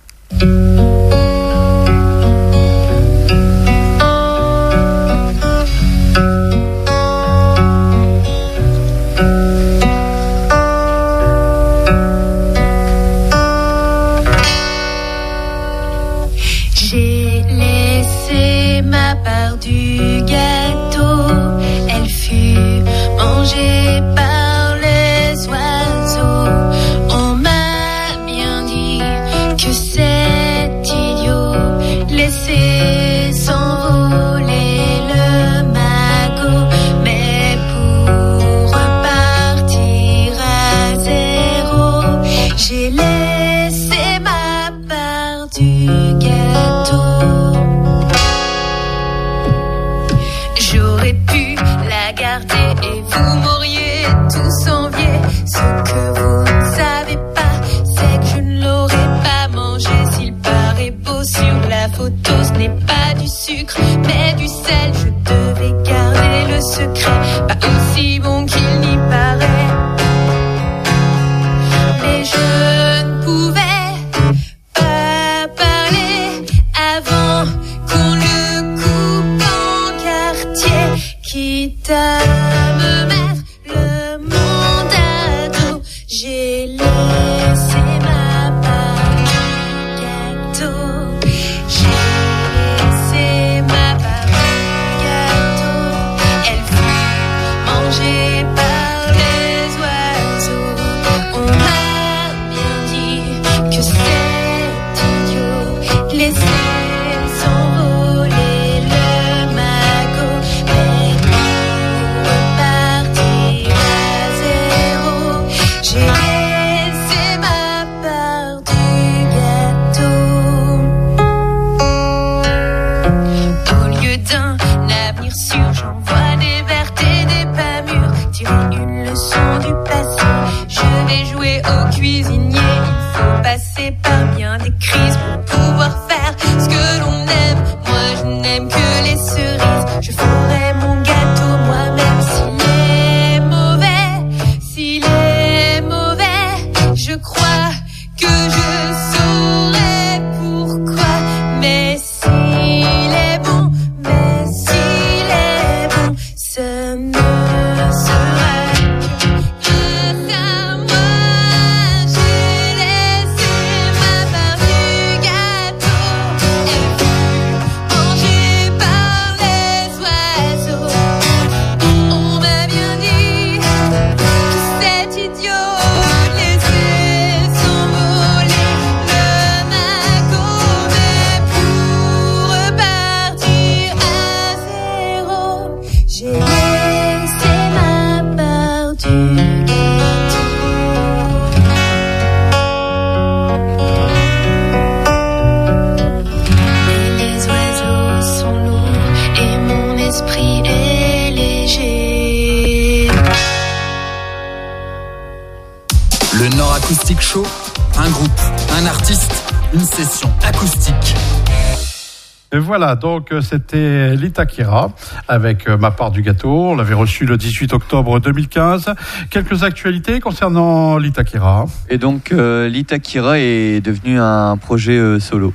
J'ai laissé ma part du gâteau, elle fut mangée par les oiseaux. On m'a bien dit que c'est idiot, laisser s'envoler le magot, mais pour repartir à zéro, j'ai laissé ma part du gâteau. J'aurais pu la garder et vous m'auriez tous envié. Ce que vous ne savez pas, c'est que je ne l'aurais pas mangé. S'il paraît beau sur la photo, ce n'est pas du sucre, mais du sel. Je devais garder le secret, pas aussi bon qu'il n'y paraît. Mais je ne pouvais pas parler avant qu'on le coupe en quartier, quitte à me mettre le monde à dos. J'ai laissé ma part du gâteau, j'ai laissé ma Et voilà, donc c'était l'Itakira avec euh, ma part du gâteau. On l'avait reçu le dix-huit octobre deux mille quinze. Quelques actualités concernant l'Itakira. Et donc euh, l'Itakira est devenu un projet euh, solo.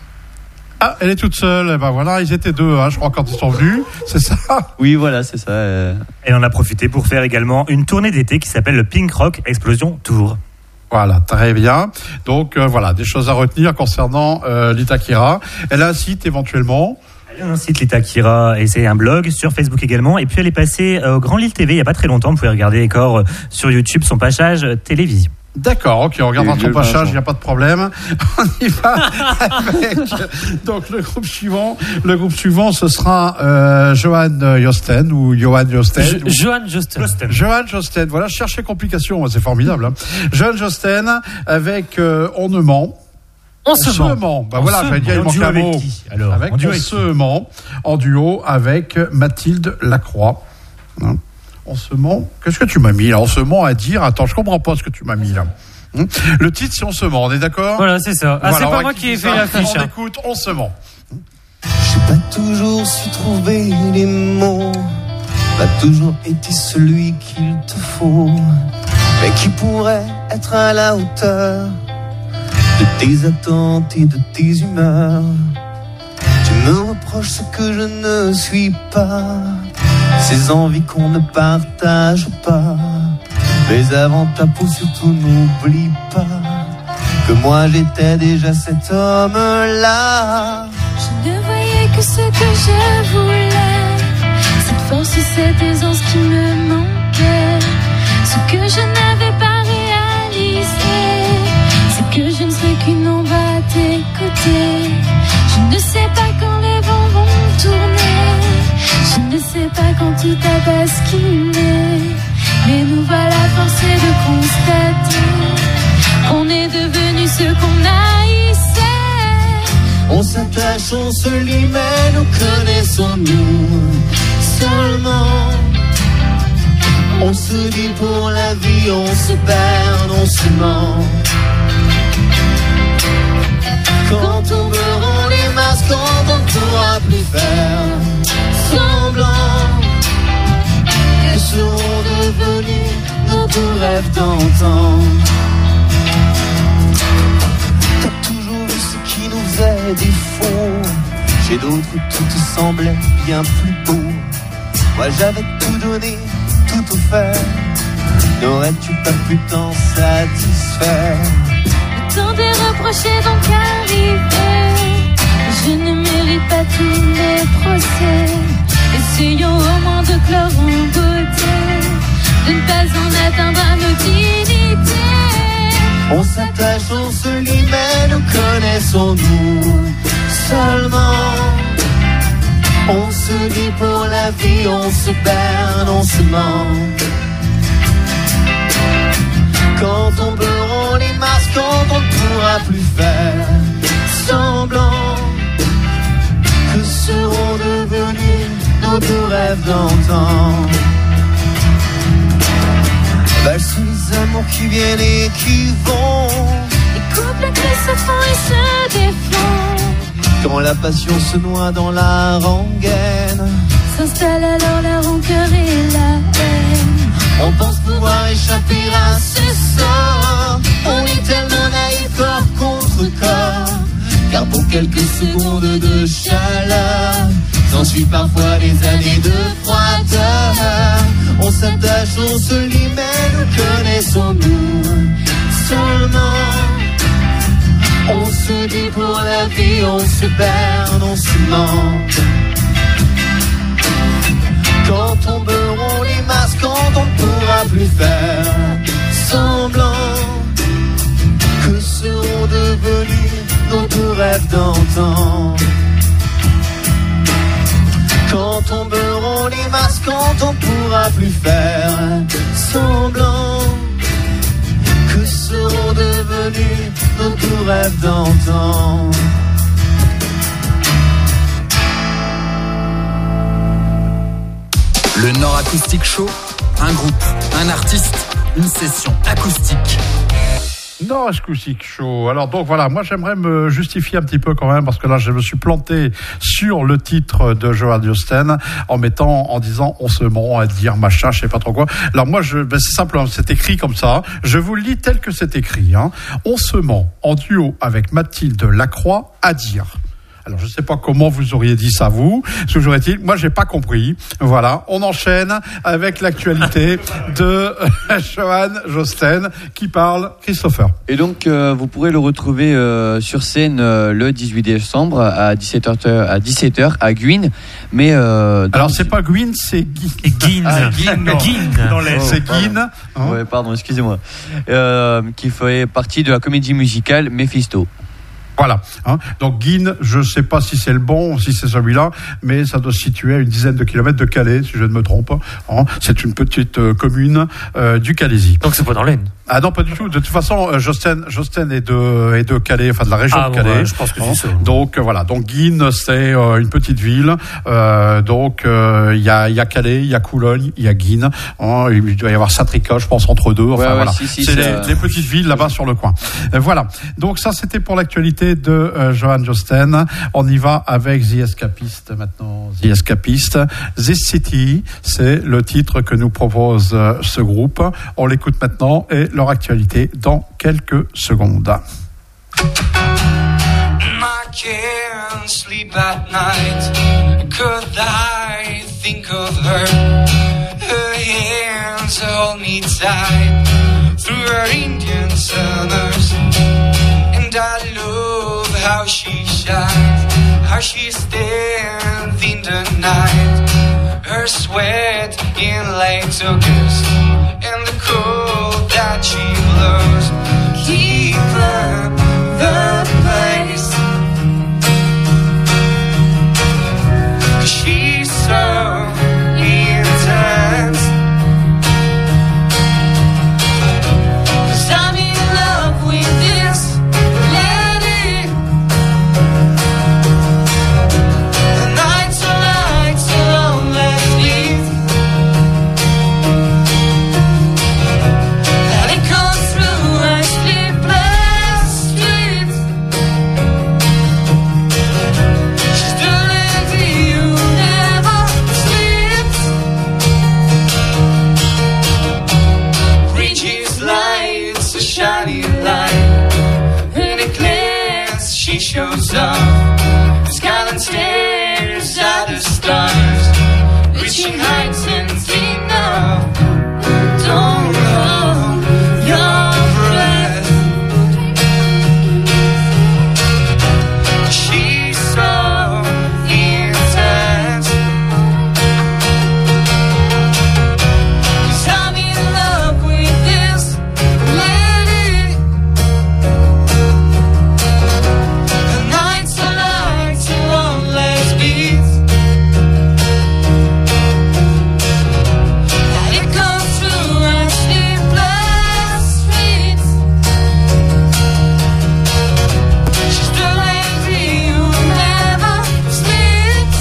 Ah, elle est toute seule. Et ben voilà, ils étaient deux, hein, je crois, quand ils sont venus. C'est ça ? Oui, voilà, c'est ça. Euh... Et on a profité pour faire également une tournée d'été qui s'appelle le Pink Rock Explosion Tour. Voilà, très bien. Donc euh, voilà, des choses à retenir concernant euh, l'Itakira. Elle a un site éventuellement. Elle a un site, l'Itakira, et c'est un blog sur Facebook également. Et puis elle est passée euh, au Grand Lille T V il n'y a pas très longtemps. Vous pouvez regarder encore euh, sur YouTube son passage euh, télévision. D'accord, ok, on regardera son passage, il n'y a pas de problème. On y va avec donc le groupe suivant. Le groupe suivant, ce sera euh, Johan Josten ou Johan Josten. Jo- Johan Josten. Johan Josten. Voilà, je cherchais complications, c'est formidable. Hein. Johan Josten avec euh, On ne ment. On, on se ment. ment. Bah on voilà, j'allais dire, il manque un mot. Qui, alors, avec On se ment en duo avec Mathilde Lacroix. Hein. On se ment. Qu'est-ce que tu m'as mis là ? On se ment à dire. Attends, je comprends pas ce que tu m'as mis là. Hum Le titre, c'est On se ment. On est d'accord ? Voilà, c'est ça. Ah, voilà, c'est pas moi qui ai fait l'affiche. On hein. écoute, On se ment. J'ai pas toujours su trouver les mots, pas toujours été celui qu'il te faut, mais qui pourrait être à la hauteur de tes attentes et de tes humeurs. Tu me reproches ce que je ne suis pas, ces envies qu'on ne partage pas. Mais avant ta peau, surtout n'oublie pas que moi j'étais déjà cet homme-là. Je ne voyais que ce que je voulais, cette force et cette aisance qui me manquaient. Ce que je n'avais pas réalisé, c'est que je ne serai qu'une ombre à tes côtés. Je ne sais pas quand les vents vont tourner, je ne sais pas quand tout a basculé. Mais nous voilà forcés de constater qu'on est devenu ce qu'on haïssait. On s'attache, on se lie, mais nous connaissons-nous seulement. On se dit pour la vie, on se perd, on se ment. Quand tomberont les masques, quand on ne pourra plus faire semblant, que seront devenus nos doux rêves d'antan. T'as toujours vu ce qui nous faisait défaut, chez d'autres tout te semblait bien plus beau. Moi j'avais tout donné, tout offert, n'aurais-tu pas pu t'en satisfaire? Le temps des reprochés donc arrivé, je ne mérite pas tous les procès. Essayons au moins de clore en beauté, de ne pas en atteindre à nos dignités. On s'attache, on se lie, mais nous connaissons-nous seulement. On se dit pour la vie, on se perd, on se ment. Quand tomberont les masques, quand on ne pourra plus faire semblant, que seront devenus nos doux rêves d'antan? Bah, c'est les amours qui viennent et qui vont, les couples qui se font et se défont. Quand la passion se noie dans la rengaine, s'installe alors la rancœur et la haine. On pense pouvoir échapper à ce sort. On est tellement naïf corps contre corps, car pour quelques secondes de chaleur s'ensuit parfois des années de froideur. On s'attache, on se lie, mais nous connaissons-nous seulement. On se dit pour la vie, on se perd, on se ment. Quand tomberont les masques, quand on ne pourra plus faire semblant, que seront devenus nos doux rêves d'antan? Quand tomberont les masques, quand on ne pourra plus faire semblant, que seront devenus nos doux rêves d'antan? Le Nord Acoustic Show, un groupe, un artiste, une session acoustique. Nord Acoustic Show. Alors donc voilà, moi j'aimerais me justifier un petit peu quand même parce que là je me suis planté sur le titre de Johan Josten en mettant, en disant on se ment à dire machin, je sais pas trop quoi. Alors moi je, ben c'est simple, c'est écrit comme ça. Je vous le lis tel que c'est écrit. Hein. On se ment en duo avec Mathilde Lacroix à dire. Alors, je ne sais pas comment vous auriez dit ça, vous. Toujours est-il, moi, j'ai pas compris. Voilà. On enchaîne avec l'actualité de Johan Josten qui parle Christopher. Et donc, euh, vous pourrez le retrouver euh, sur scène euh, le dix-huit décembre à dix-sept heures à dix-sept heures à Guine. Mais euh, alors, c'est pas Guine, c'est Guine. Guine. Ah, Guine. Guine. Dans l'Est. C'est Guine. Hein. Ouais, pardon, excusez-moi. Euh, qui fait partie de la comédie musicale Mephisto. Voilà. Hein. Donc Guine, je ne sais pas si c'est le bon, si c'est celui-là, mais ça doit se situer à une dizaine de kilomètres de Calais, si je ne me trompe. Hein. C'est une petite euh, commune euh, du Calaisie. Donc c'est pas dans l'Aisne. Ah non, pas du tout. De toute façon, euh, Josten, Josten est de, est de Calais, enfin de la région ah, de bon, Calais. Ouais, je pense que c'est ça. Donc euh, voilà. Donc Guine, c'est euh, une petite ville. Euh, donc il euh, y a, il y a Calais, il y a Coulogne, il y a Guine. Hein. Il doit y avoir Saint-Tricot, je pense entre deux. Enfin ouais, ouais, voilà. Si, si, c'est les, ça... les petites villes là-bas sur le coin. Euh, voilà. Donc ça, c'était pour l'actualité de euh, Johan Josten. On y va avec The Escapist maintenant. The Escapist. This City, c'est le titre que nous propose euh, ce groupe. On l'écoute maintenant et leur actualité dans quelques secondes. I can't sleep at night. Could I think of her? Her hands hold me tight through her Indian summers. And I love how she shines, how she stands in the night. Her sweat in late August and the cold that she blows. Keep up the pace, 'cause she's so intense. 'Cause I'm in love with this lady. The nights are nights alone, let's leave. And it comes through our sleepless streets. She's the lady who never sleeps. Reaches lights, a shiny light. In a glance, she shows up. Skyline stares at the stars, reaching heights and enough. Don't hold your breath. She's so intense. 'Cause I'm in love with this lady. The nights are nights alone, let's be. And it comes through our sleepless streets. She's the lady who never sleeps.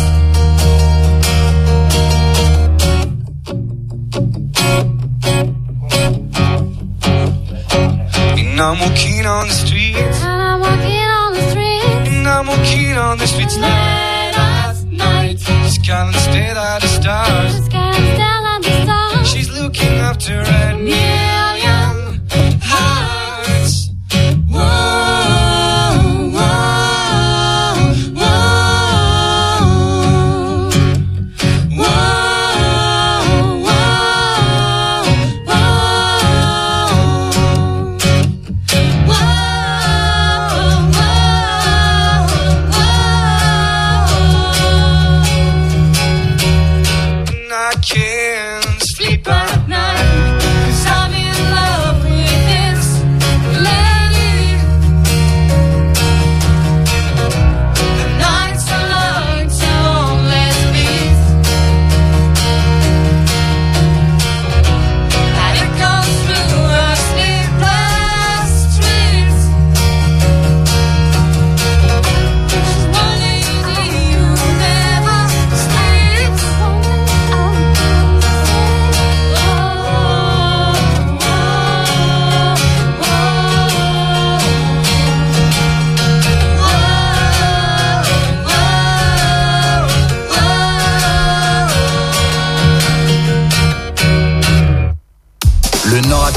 And I'm walking on the streets. And I'm walking on the street. And I'm walking on the streets late at night. Skyline stare at the stars. The sky is down on the stars. She's looking after a million hearts. Whoa, whoa, whoa, whoa, whoa, And I can't sleep at night, 'cause I'm in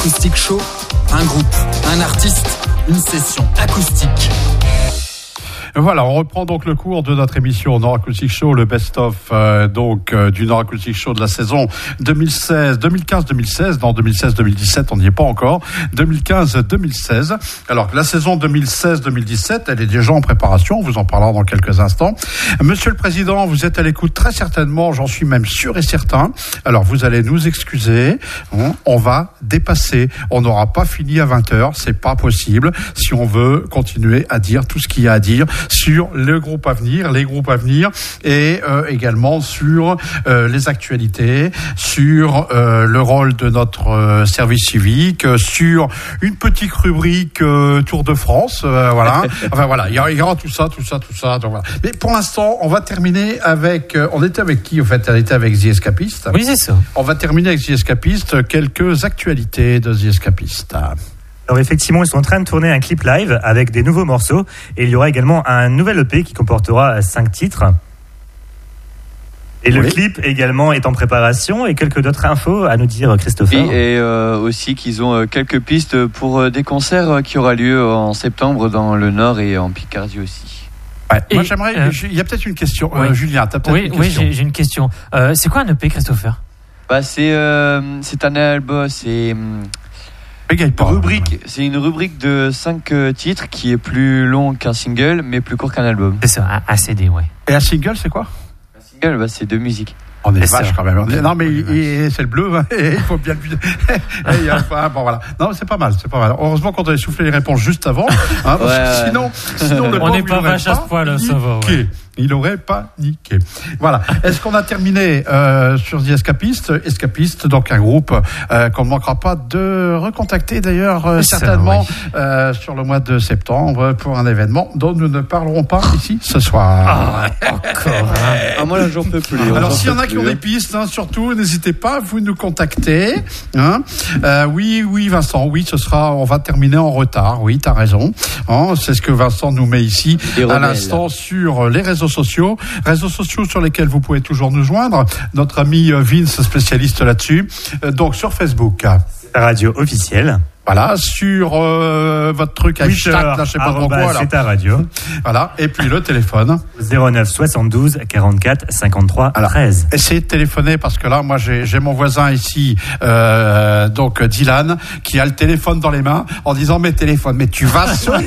Acoustic Show, un groupe, un artiste, une session acoustique. Voilà, on reprend donc le cours de notre émission Nord Acoustic Show, le best-of euh, donc euh, du Nord Acoustic Show de la saison deux mille seize, deux mille quinze deux mille seize. Non, deux mille seize deux mille dix-sept, on n'y est pas encore. deux mille quinze deux mille seize. Alors que la saison deux mille seize deux mille dix-sept, elle est déjà en préparation. On vous en parlera dans quelques instants. Monsieur le Président, vous êtes à l'écoute très certainement, j'en suis même sûr et certain. Alors vous allez nous excuser. On va dépasser. On n'aura pas fini à vingt heures. C'est pas possible si on veut continuer à dire tout ce qu'il y a à dire sur le groupe à venir, les groupes à venir, et euh, également sur euh, les actualités, sur euh, le rôle de notre euh, service civique, euh, sur une petite rubrique euh, Tour de France, euh, voilà. Enfin voilà, il y, y aura tout ça, tout ça, tout ça. Donc, voilà. Mais pour l'instant, on va terminer avec. Euh, on était avec qui en fait? On était avec The Escapist. Oui, c'est ça. On va terminer avec The Escapist. Quelques actualités de The Escapist. Alors effectivement, ils sont en train de tourner un clip live avec des nouveaux morceaux et il y aura également un nouvel E P qui comportera cinq titres. Et oui. Le clip également est en préparation et quelques d'autres infos à nous dire, Christopher. Oui, et euh, aussi qu'ils ont quelques pistes pour euh, des concerts qui aura lieu en septembre dans le Nord et en Picardie aussi. Ouais. Moi j'aimerais, euh, il y a peut-être une question. Oui. Euh, Julien, t'as peut-être oui, une question. Oui, j'ai, j'ai une question. Euh, c'est quoi un E P, Christopher? Bah c'est euh, c'est un album, c'est Pas, rubrique, c'est une rubrique de cinq titres qui est plus long qu'un single, mais plus court qu'un album. C'est ça, un C D, ouais. Et un single, c'est quoi? Un single, bah, c'est deux musiques. On est vache quand même. On est... Non mais il, il, c'est le bleu, hein, et il faut bien le. Et, enfin, bon voilà. Non, c'est pas mal, c'est pas mal. Heureusement qu'on avait soufflé les réponses juste avant, hein, parce ouais, que sinon, sinon le on n'est pas vache à ce poil, ça va. Ouais. Il aurait pas niqué. Voilà. Est-ce qu'on a terminé euh, sur The Escapist? Escapist, donc un groupe euh, qu'on ne manquera pas de recontacter d'ailleurs euh, certainement oui. euh, sur le mois de septembre pour un événement dont nous ne parlerons pas ici ce soir. Ah, encore. Hein. Ah, moi là j'en peux plus. Alors s'il y en a qui ont des pistes, hein, surtout n'hésitez pas, vous nous contactez. Hein. Euh, oui, oui, Vincent, oui, ce sera. On va terminer en retard. Oui, t'as raison. Hein, c'est ce que Vincent nous met ici à l'instant sur les réseaux sociaux, réseaux sociaux sur lesquels vous pouvez toujours nous joindre. Notre ami Vince, spécialiste là-dessus. Donc sur Facebook, radio officielle. Voilà, sur euh, votre truc à hashtag, là, je sais pas trop quoi, là. C'est ta radio. Voilà, et puis le téléphone. zéro neuf soixante-douze quarante-quatre cinquante-trois treize. Essayez de téléphoner parce que là, moi, j'ai, j'ai mon voisin ici, euh, donc Dylan, qui a le téléphone dans les mains en disant, mais téléphone, mais tu vas sonner.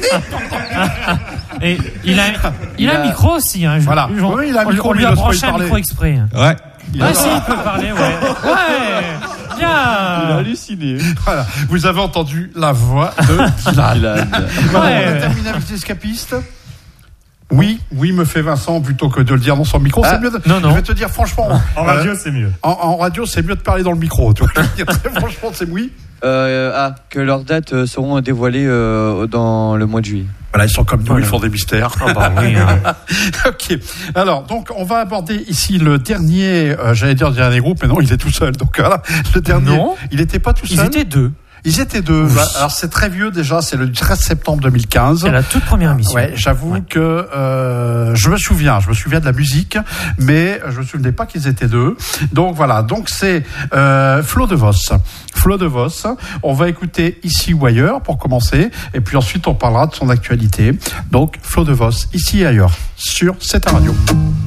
Et il a, il, il a, a un micro aussi, hein. Voilà. Genre, oui, il a un micro, on lui a branché un micro exprès. Ouais. Il ouais, a... si, il peut parler, ouais. Ouais. Bien. Il a halluciné. Voilà. Vous avez entendu la voix de Dylan. Voilà, ouais. On a terminé avec les escapistes. Oui, oui, me fait Vincent, plutôt que de le dire dans son micro. Ah, c'est mieux de, non, non. Je vais te dire franchement. En euh, radio, c'est mieux. En, en radio, c'est mieux de parler dans le micro. Tu vois. Franchement, c'est oui. Euh, ah, que leurs dates seront dévoilées euh, dans le mois de juillet. Voilà, ils sont comme nous, voilà. Ils font des mystères. Oh bah oui, hein. Ok. Alors, donc, on va aborder ici le dernier, euh, j'allais dire le dernier groupe, mais non, il est tout seul. Donc, voilà, le dernier. Non. Il n'était pas tout seul. Ils étaient deux. Ils étaient deux. Oui. Alors c'est très vieux déjà, c'est le treize septembre deux mille quinze. C'est la toute première émission. Ouais, j'avoue ouais. que euh, je me souviens, je me souviens de la musique, mais je me souvenais pas qu'ils étaient deux. Donc voilà, donc c'est euh, Flo de Vos. Flo de Vos. On va écouter Ici ou ailleurs pour commencer, et puis ensuite on parlera de son actualité. Donc Flo de Vos, Ici et ailleurs, sur C'est ta radio.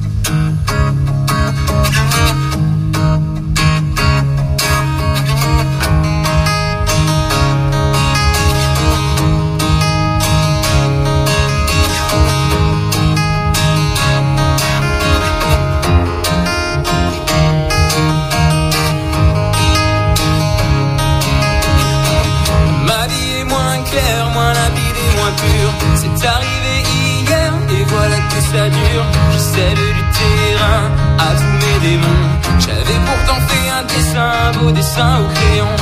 C'est arrivé hier et voilà que ça dure. J'essaie de lutter à tous mes démons. J'avais pourtant fait un dessin, un beau dessin au crayon.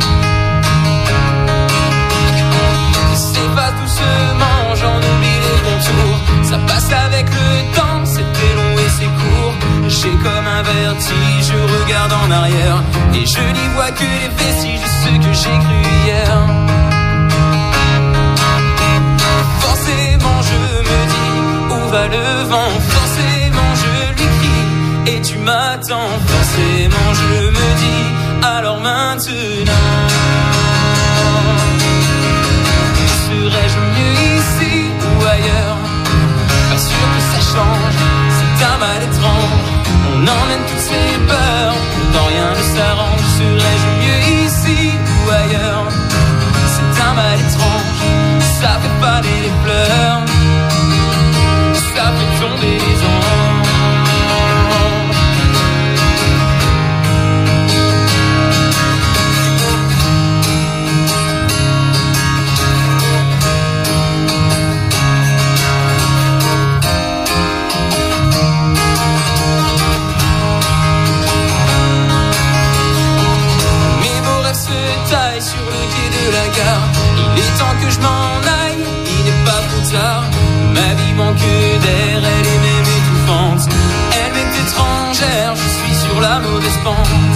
C'est pas tout se mange, j'en oublie les contours. Ça passe avec le temps, c'était long et c'est court. J'ai comme un vertige, je regarde en arrière et je n'y vois que les vestiges de ce que j'ai cru hier. Forcément je me dis, où va le vent? Forcément je lui crie, et tu m'attends. Forcément je me dis, alors maintenant emmène toutes ces peurs, pourtant rien ne s'arrange. Serais-je mieux ici ou ailleurs? C'est un mal étrange, ça fait faner les fleurs, ça fait tomber les anges. Sur le quai de la gare, il est temps que je m'en aille, il n'est pas trop tard. Ma vie manque d'air, elle est même étouffante. Elle m'est étrangère, je suis sur la mauvaise pente.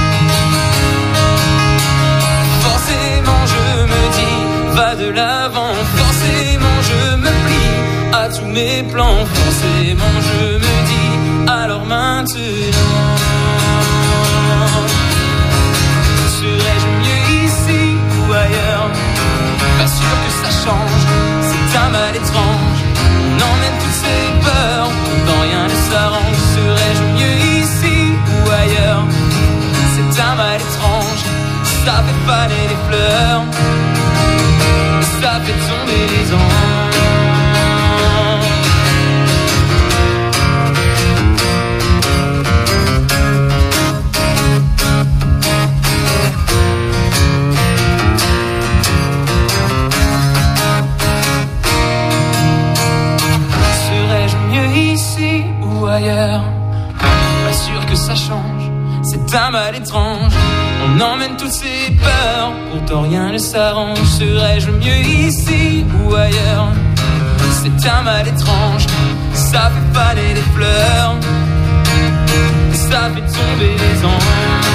Forcément je me dis, va de l'avant. Forcément je me plie à tous mes plans. Forcément je me dis, alors maintenant, serais-je mieux ici ou ailleurs? Pas sûr que ça change, c'est un mal étrange. On emmène toutes ces peurs, pourtant rien ne s'arrange. Serais-je mieux ici ou ailleurs? C'est un mal étrange, ça fait faner les fleurs, ça fait tomber les anges. Ailleurs, pas sûr que ça change, c'est un mal étrange. On emmène toutes ces peurs, pourtant rien ne s'arrange. Serais-je mieux ici ou ailleurs? C'est un mal étrange, ça fait faner les fleurs, ça fait tomber les anges.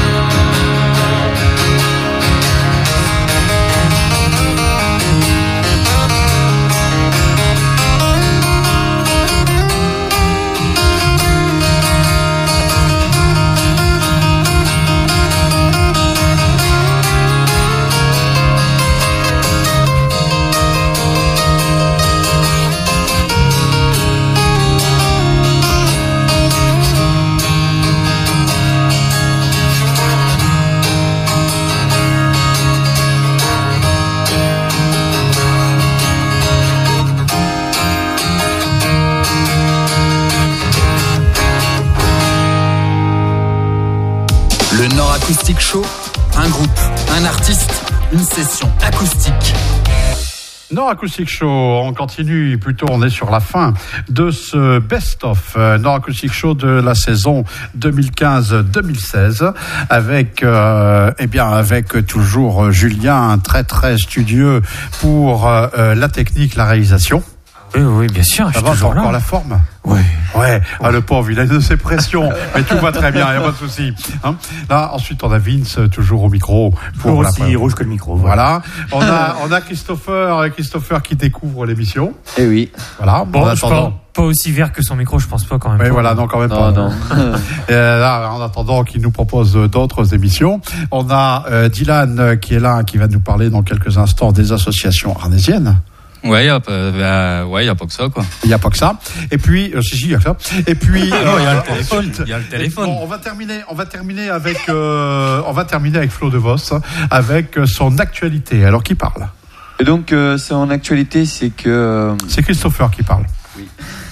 Le Nord Acoustic Show, un groupe, un artiste, une session acoustique. Nord Acoustic Show, on continue, plutôt on est sur la fin de ce best-of euh, Nord Acoustic Show de la saison deux mille quinze deux mille seize avec, euh, eh bien, avec toujours Julien, très très studieux pour euh, la technique, la réalisation. Oui, oui, bien sûr. Ça je suis va, toujours t'as encore là. la forme? Oui. Ouais, ah, le pauvre, il a de ses pressions, mais tout va très bien, il n'y a pas de souci. Hein, là, ensuite, on a Vince, toujours au micro. Pour aussi la... rouge que le micro. Voilà. voilà. On a, on a Christopher, Christopher qui découvre l'émission. Eh oui. Voilà. Bon, en je attendant... pas, pas aussi vert que son micro, je pense pas quand même. Oui, voilà, non, quand même non, pas. Non. Et là, en attendant qu'il nous propose d'autres émissions, on a euh, Dylan qui est là, qui va nous parler dans quelques instants des associations arnésiennes. Ouais, il n'y a, euh, ouais, y a pas que ça, quoi. Il n'y a pas que ça. Et puis, euh, si, si, il y a que ça. Et puis, ah non, il y a le euh, téléphone. Ensuite, il y a le téléphone. Bon, on va terminer, on va terminer avec, euh, on va terminer avec Flo De Vos, avec son actualité. Alors, qui parle? Et donc, euh, son actualité, c'est que. Euh... C'est Christopher qui parle. Oui.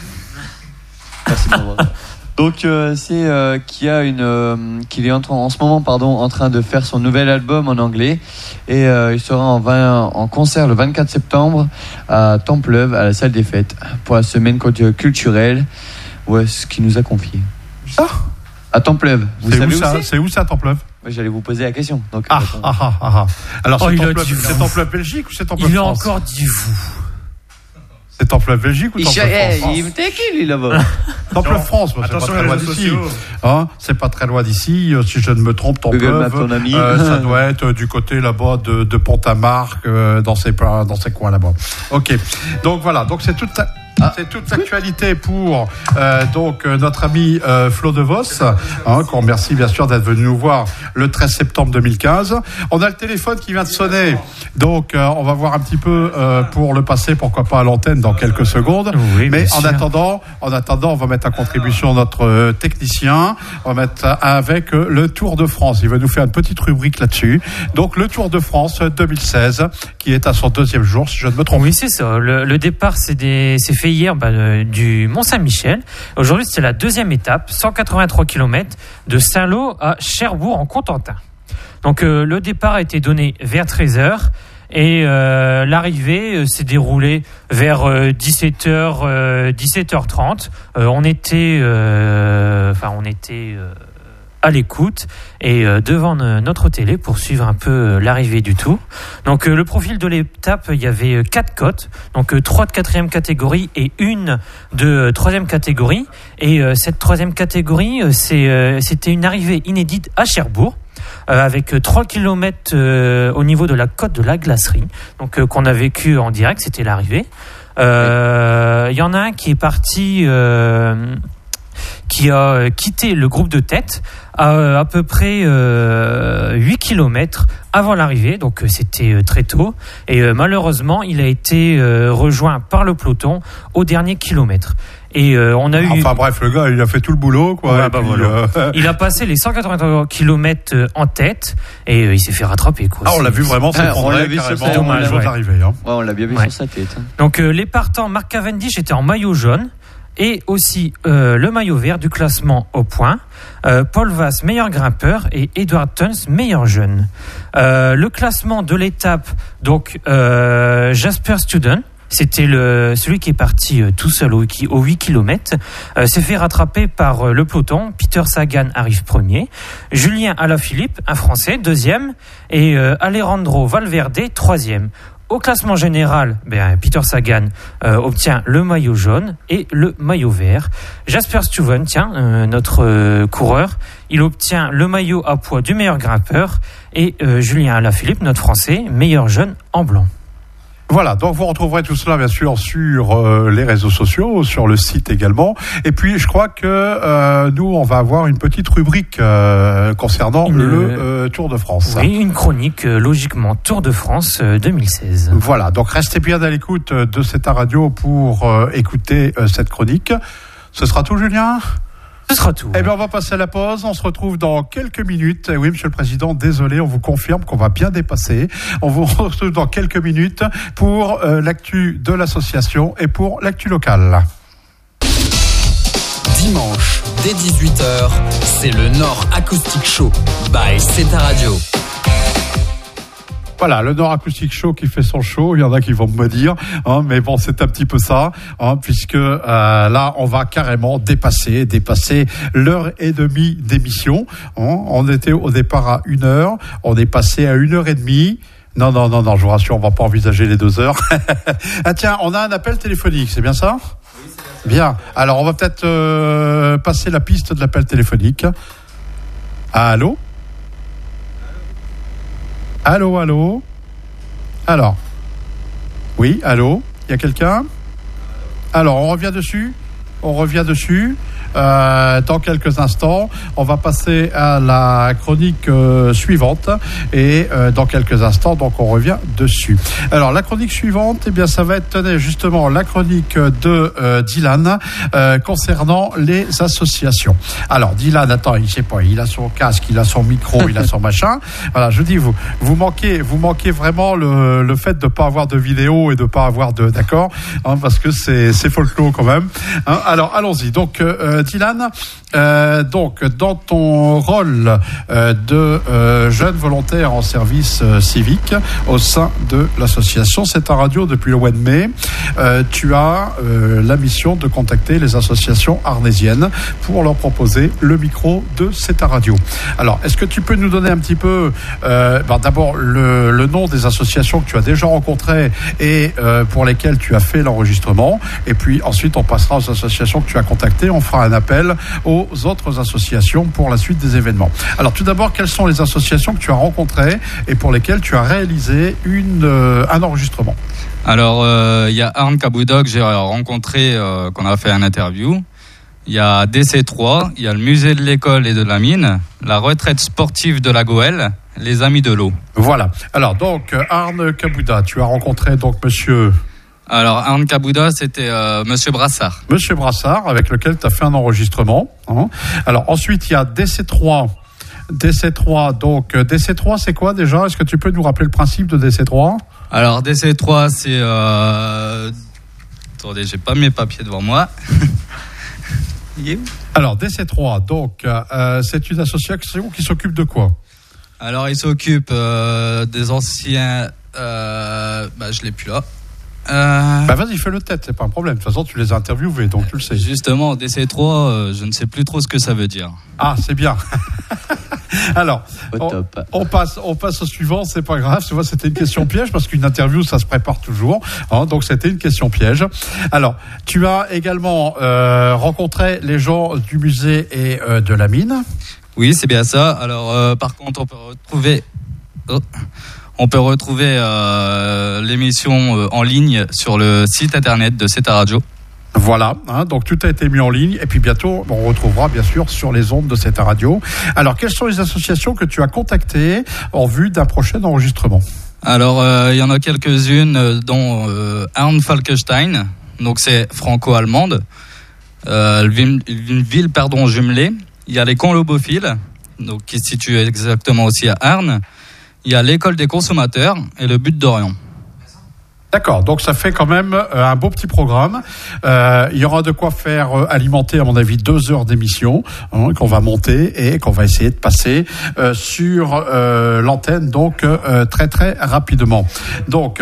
Merci de m'avoir. Donc euh, c'est euh, qu'il y a une euh, qu'il est en, en ce moment pardon en train de faire son nouvel album en anglais et euh, il sera en, vingt, en concert le vingt-quatre septembre à Templeuve à la salle des fêtes pour la semaine culturelle. Ouais, ce qu'il nous a confié. Ah, à Templeuve. Vous c'est savez où, où ça c'est, c'est où ça Templeuve? Ouais, j'allais vous poser la question. Donc, ah, ah, ah, ah, ah. Alors oh, c'est Templeuve, Templeuve Belgique ou c'est Templeuve Il a France? encore dit vous. C'est Templeuve Belgique ou Templeuve France? Il me t'es qui lui là-bas? Templeuve France, c'est pas très loin d'ici. Hein, c'est pas très loin d'ici. Si je ne me trompe, Templeuve, euh, ça doit être du côté là-bas de, de Pont-à-Marc, euh, dans ces dans ces coins là-bas. Ok. Donc voilà. Donc c'est toute. Ah. C'est toute l'actualité pour euh, donc euh, notre ami euh, Flo De Vos, hein, qu'on remercie bien sûr d'être venu nous voir le treize septembre deux mille quinze. On a le téléphone qui vient de sonner, donc euh, on va voir un petit peu euh, pour le passer, pourquoi pas à l'antenne dans quelques secondes. Oui, mais en sûr. attendant, en attendant, on va mettre à contribution notre euh, technicien. On va mettre avec euh, le Tour de France. Il va nous faire une petite rubrique là-dessus. Donc le Tour de France deux mille seize, qui est à son deuxième jour, si je ne me trompe. Oui, c'est ça. Le, le départ, c'est, des, c'est fait hier bah, euh, du Mont-Saint-Michel. Aujourd'hui, c'est la deuxième étape, cent quatre-vingt-trois kilomètres de Saint-Lô à Cherbourg en Cotentin. Donc euh, le départ a été donné vers treize heures et euh, l'arrivée euh, s'est déroulée vers euh, dix-sept heures, euh, dix-sept heures trente. Euh, on était, euh, enfin, on était euh, à l'écoute et euh, devant euh, notre télé pour suivre un peu euh, l'arrivée du Tour. Donc euh, le profil de l'étape, il y avait euh, quatre côtes, donc euh, trois de quatrième catégorie et une de euh, troisième catégorie. Et euh, cette troisième catégorie, euh, c'est, euh, c'était une arrivée inédite à Cherbourg. Euh, avec trois kilomètres euh, au niveau de la côte de la Glacerie, donc euh, qu'on a vécu en direct, c'était l'arrivée. Il euh, y en a un qui est parti, euh, qui a quitté le groupe de tête à à peu près euh, huit kilomètres avant l'arrivée, donc euh, c'était euh, très tôt. Et euh, malheureusement, il a été euh, rejoint par le peloton au dernier kilomètre. Et euh, on a eu. Enfin bref, le gars, il a fait tout le boulot, quoi. Ouais, bah puis, voilà. euh... Il a passé les cent quatre-vingts kilomètres en tête et euh, il s'est fait rattraper, quoi. Ah, on l'a vu vraiment s'effondrer carrément au moment de l'arrivée. Hein. Ouais, on l'a bien vu Ouais. sur sa tête. Hein. Donc euh, les partants, Mark Cavendish était en maillot jaune et aussi euh, le maillot vert du classement au point. Euh, Paul Vass, meilleur grimpeur, et Edward Tuns, meilleur jeune. Euh, le classement de l'étape, donc euh, Jasper Student, c'était le, celui qui est parti euh, tout seul au, au huit kilomètres, euh, s'est fait rattraper par euh, le peloton. Peter Sagan arrive premier, Julien Alaphilippe, un Français, deuxième, et euh, Alejandro Valverde, troisième. Au classement général, ben, Peter Sagan euh, obtient le maillot jaune et le maillot vert. Jasper Stuyven, tiens, euh, notre euh, coureur, il obtient le maillot à poids du meilleur grimpeur et euh, Julien Alaphilippe, notre Français, meilleur jeune en blanc. Voilà, donc vous retrouverez tout cela bien sûr sur euh, les réseaux sociaux, sur le site également. Et puis je crois que euh, nous on va avoir une petite rubrique euh, concernant une, le euh, Tour de France. Oui, une chronique euh, logiquement Tour de France euh, deux mille seize. Voilà, donc restez bien à l'écoute de cette radio pour euh, écouter euh, cette chronique. Ce sera tout, Julien ? Ce sera tout. Eh bien, on va passer à la pause. On se retrouve dans quelques minutes. Oui, Monsieur le Président, désolé, on vous confirme qu'on va bien dépasser. On vous retrouve dans quelques minutes pour euh, l'actu de l'association et pour l'actu locale. Dimanche, dès dix-huit heures, c'est le Nord Acoustic Show by C'est ta radio. Voilà, le Nord Acoustic Show qui fait son show. Il y en a qui vont me dire, hein, mais bon, c'est un petit peu ça, hein, puisque euh, là, on va carrément dépasser, dépasser l'heure et demie d'émission. Hein. On était au départ à une heure, on est passé à une heure et demie. Non, non, non, non, je vous rassure, on va pas envisager les deux heures. Ah tiens, on a un appel téléphonique, c'est bien ça ? Oui, c'est bien ça. Bien. Alors, on va peut-être euh, passer la piste de l'appel téléphonique. Allô ? Allô, allô. Alors. Oui, allô. Il y a quelqu'un ? Alors, on revient dessus. On revient dessus. Euh, dans quelques instants, on va passer à la chronique euh, suivante et euh, dans quelques instants, donc on revient dessus. Alors la chronique suivante, eh bien ça va être tenez, justement la chronique de euh, Dylan euh, concernant les associations. Alors Dylan, attends, il sait pas, il a son casque, il a son micro, il a son machin. Voilà, je dis vous, vous manquez, vous manquez vraiment le, le fait de pas avoir de vidéo et de pas avoir de, d'accord, hein, parce que c'est c'est folklore quand même. Hein, alors allons-y. Donc euh, Dylan, euh, donc dans ton rôle euh, de euh, jeune volontaire en service euh, civique au sein de l'association C'est ta radio depuis le mois de mai, euh, tu as euh, la mission de contacter les associations arnésiennes pour leur proposer le micro de C'est ta radio. Alors, est-ce que tu peux nous donner un petit peu, euh, ben d'abord le, le nom des associations que tu as déjà rencontrées et euh, pour lesquelles tu as fait l'enregistrement, et puis ensuite on passera aux associations que tu as contactées, on fera un appel aux autres associations pour la suite des événements. Alors tout d'abord, quelles sont les associations que tu as rencontrées et pour lesquelles tu as réalisé une, euh, un enregistrement? Alors, il euh, y a Arne Kabouda que j'ai rencontré, euh, qu'on a fait un interview. Il y a D C trois, il y a le musée de l'école et de la mine, la retraite sportive de la Goëlle, les amis de l'eau. Voilà. Alors donc, Arne Kabouda, tu as rencontré donc monsieur... Alors, Arne Kabouda, c'était euh, monsieur Brassard. Monsieur Brassard, avec lequel tu as fait un enregistrement. Hein. Alors ensuite, il y a D C trois. D C trois, donc D C trois, c'est quoi déjà? Est-ce que tu peux nous rappeler le principe de D C trois? Alors, D C trois, c'est... Euh... Attendez, j'ai pas mes papiers devant moi. Alors, D C trois, donc, euh, c'est une association qui s'occupe de quoi? Alors, il s'occupe euh, des anciens... Euh, bah, je l'ai plus là. Euh... Bah vas-y, fais le tête, c'est pas un problème. De toute façon, tu les as interviewés, donc tu le sais. Justement, D C trois, euh, je ne sais plus trop ce que ça veut dire. Ah, c'est bien. Alors, on, on, passe, on passe au suivant, c'est pas grave. Tu vois, c'était une question piège parce qu'une interview, ça se prépare toujours. Hein, donc, c'était une question piège. Alors, tu as également euh, rencontré les gens du musée et euh, de la mine. Oui, c'est bien ça. Alors, euh, par contre, on peut retrouver... Oh. On peut retrouver euh, l'émission euh, en ligne sur le site internet de C E T A Radio. Voilà, hein, donc tout a été mis en ligne et puis bientôt on retrouvera bien sûr sur les ondes de C E T A Radio. Alors quelles sont les associations que tu as contactées en vue d'un prochain enregistrement? Alors euh, il y en a quelques-unes dont euh, Arne Falkenstein, donc c'est franco-allemande, euh, une, une ville pardon jumelée. Il y a les Conlobophiles, donc qui se situe exactement aussi à Arnes. Il y a l'école des consommateurs et le but d'Orient. D'accord, donc ça fait quand même euh, un beau petit programme. Euh, il y aura de quoi faire euh, alimenter, à mon avis, deux heures d'émission hein, qu'on va monter et qu'on va essayer de passer euh, sur euh, l'antenne, donc euh, très très rapidement. Donc,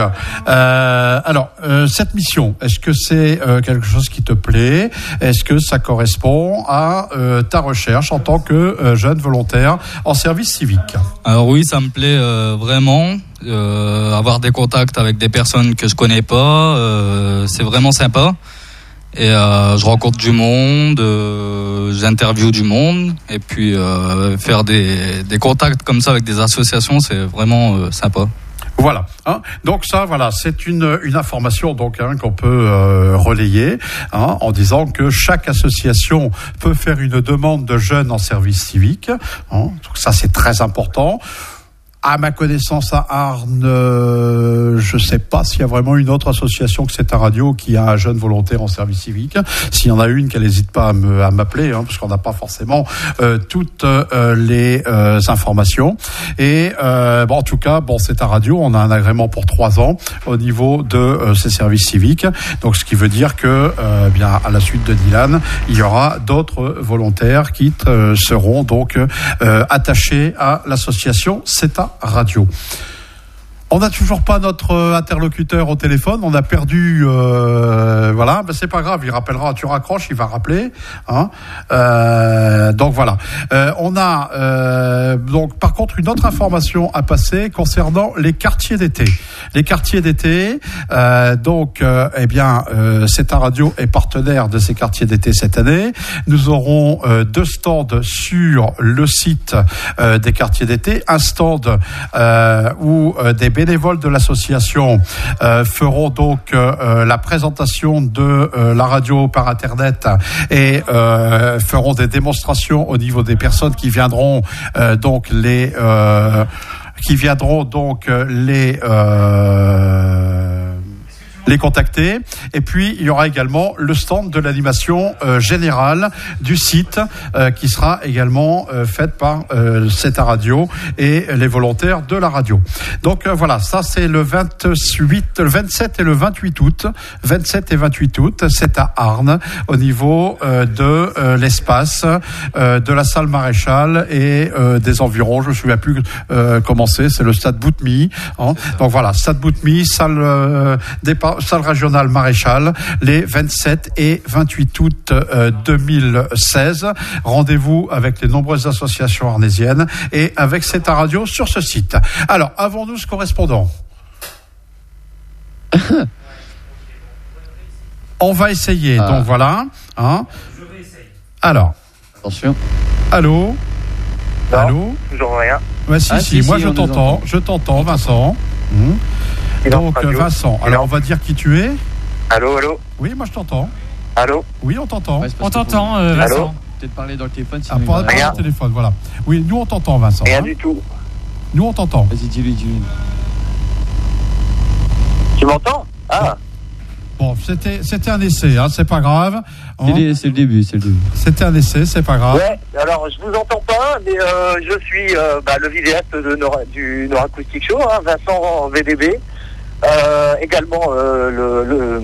euh, alors euh, cette mission, est-ce que c'est euh, quelque chose qui te plaît? Est-ce que ça correspond à euh, ta recherche en tant que euh, jeune volontaire en service civique? Alors oui, ça me plaît euh, vraiment. Euh, avoir des contacts avec des personnes que je connais pas, euh, c'est vraiment sympa. Et euh, je rencontre du monde, euh, j'interviewe du monde, et puis euh, faire des, des contacts comme ça avec des associations, c'est vraiment euh, sympa. Voilà. Hein. Donc ça, voilà, c'est une une information donc hein, qu'on peut euh, relayer hein, en disant que chaque association peut faire une demande de jeunes en service civique. Hein. Donc ça, c'est très important. À ma connaissance, à Arnes, euh, je ne sais pas s'il y a vraiment une autre association que C E T A Radio qui a un jeune volontaire en service civique. S'il y en a une, qu'elle n'hésite pas à, me, à m'appeler, hein, parce qu'on n'a pas forcément euh, toutes euh, les euh, informations. Et euh, bon, en tout cas, bon, C E T A Radio, on a un agrément pour trois ans au niveau de euh, ces services civiques. Donc, ce qui veut dire que, euh, bien, à la suite de Dylan, il y aura d'autres volontaires qui euh, seront donc euh, attachés à l'association C E T A Radio. On n'a toujours pas notre interlocuteur au téléphone, on a perdu, euh, voilà, ben c'est pas grave, il rappellera, tu raccroches, il va rappeler, hein. Euh, donc voilà. Euh, on a euh, donc par contre une autre information à passer concernant les quartiers d'été. Les quartiers d'été, euh, donc, euh, eh bien, euh, C E T A Radio est partenaire de ces quartiers d'été cette année. Nous aurons euh, deux stands sur le site euh, des quartiers d'été, un stand euh, où euh, des bénévoles de l'association euh, feront donc euh, la présentation de euh, la radio par internet et euh, feront des démonstrations au niveau des personnes qui viendront euh, donc les euh, qui viendront donc les euh, les contacter. Et puis, il y aura également le stand de l'animation euh, générale du site euh, qui sera également euh, faite par euh, C E T A Radio et les volontaires de la radio. Donc, euh, voilà, ça c'est le vingt-huit, le vingt-sept et le vingt-huit août. vingt-sept et vingt-huit août, c'est à Arnes, au niveau euh, de euh, l'espace, euh, de la salle Maréchal et euh, des environs. Je ne me souviens plus euh, comment c'est, c'est le stade Boutmy. Hein. Donc voilà, stade Boutmy, salle euh, départ salle régionale Maréchal, les vingt-sept et vingt-huit août euh, deux mille seize. Rendez-vous avec les nombreuses associations arnésiennes et avec C E T A Radio sur ce site. Alors, avons-nous ce correspondant? On va essayer, euh... donc voilà. Hein. Alors. Attention. Allô. Non, Allô. toujours rien. Ouais, si, Ah, si, si, moi si, je on nous t'entends, entend. je t'entends, Vincent. Mmh. Donc radio. Vincent, alors on va dire qui tu es. Allô, allô. Oui, moi je t'entends. Allô. Oui, on t'entend. Ouais, c'est parce On que t'entend, faut- euh, Allô. Vincent. Peut-être parler dans le téléphone. Ah, sinon il pas va- pas Rien. le téléphone, voilà. Oui, nous on t'entend, Vincent. Rien hein. du tout. Nous on t'entend. Vas-y, dis-lui, dis-lui. Tu m'entends? Ah. Bon, c'était c'était un essai, hein, c'est pas grave. C'est hein. les- c'est le début, c'est le début. C'était un essai, c'est pas grave. Ouais, alors je vous entends pas, mais euh, je suis euh, bah, le vidéaste de Nord- du Nord Acoustic Show, hein, Vincent V D B. Euh, également euh, le, le-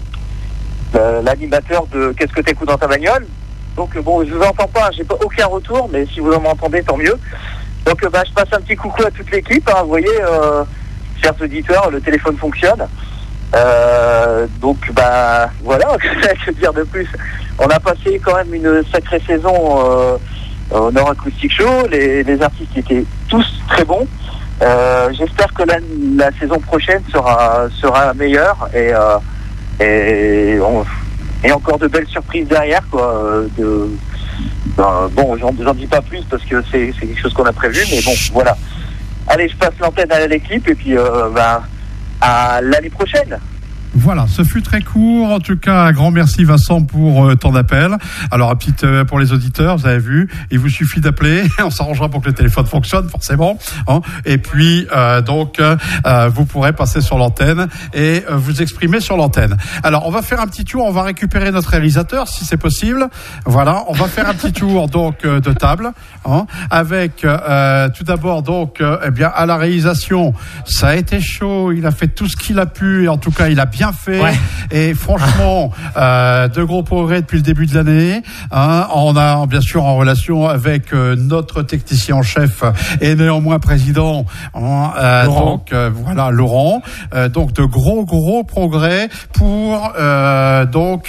le- l'animateur de Qu'est-ce que t'écoutes dans ta bagnole. Donc euh, bon, je vous entends pas, j'ai pas aucun retour, mais si vous m'entendez, tant mieux. Donc euh, bah, je passe un petit coucou à toute l'équipe. Hein, vous voyez, euh, chers auditeurs, le téléphone fonctionne. Euh, donc bah voilà, que dire de plus. On a passé quand même une sacrée saison euh, au Nord Acoustic Show. Les, les artistes étaient tous très bons. Euh, j'espère que la, la saison prochaine sera sera meilleure et euh, et, on, et encore de belles surprises derrière quoi. euh, De, ben, bon, j'en, j'en dis pas plus parce que c'est, c'est quelque chose qu'on a prévu, mais bon, voilà. Allez, je passe l'antenne à l'équipe et puis euh, ben, à l'année prochaine. Voilà, ce fut très court. En tout cas, un grand merci Vincent pour euh, ton appel. Alors, un petit euh, pour les auditeurs, vous avez vu, il vous suffit d'appeler. On s'arrangera pour que le téléphone fonctionne, forcément. Hein. Et puis, euh, donc, euh, vous pourrez passer sur l'antenne et euh, vous exprimer sur l'antenne. Alors, on va faire un petit tour. On va récupérer notre réalisateur, si c'est possible. Voilà, on va faire un petit tour donc euh, de table, hein, avec euh, tout d'abord donc, euh, eh bien, à la réalisation, ça a été chaud. Il a fait tout ce qu'il a pu et en tout cas, il a bien fait. Ouais. Et franchement, euh, de gros progrès depuis le début de l'année. Hein. On a bien sûr en relation avec euh, notre technicien en chef et néanmoins président, hein, euh, donc euh, voilà Laurent. Euh, donc de gros gros progrès pour euh, donc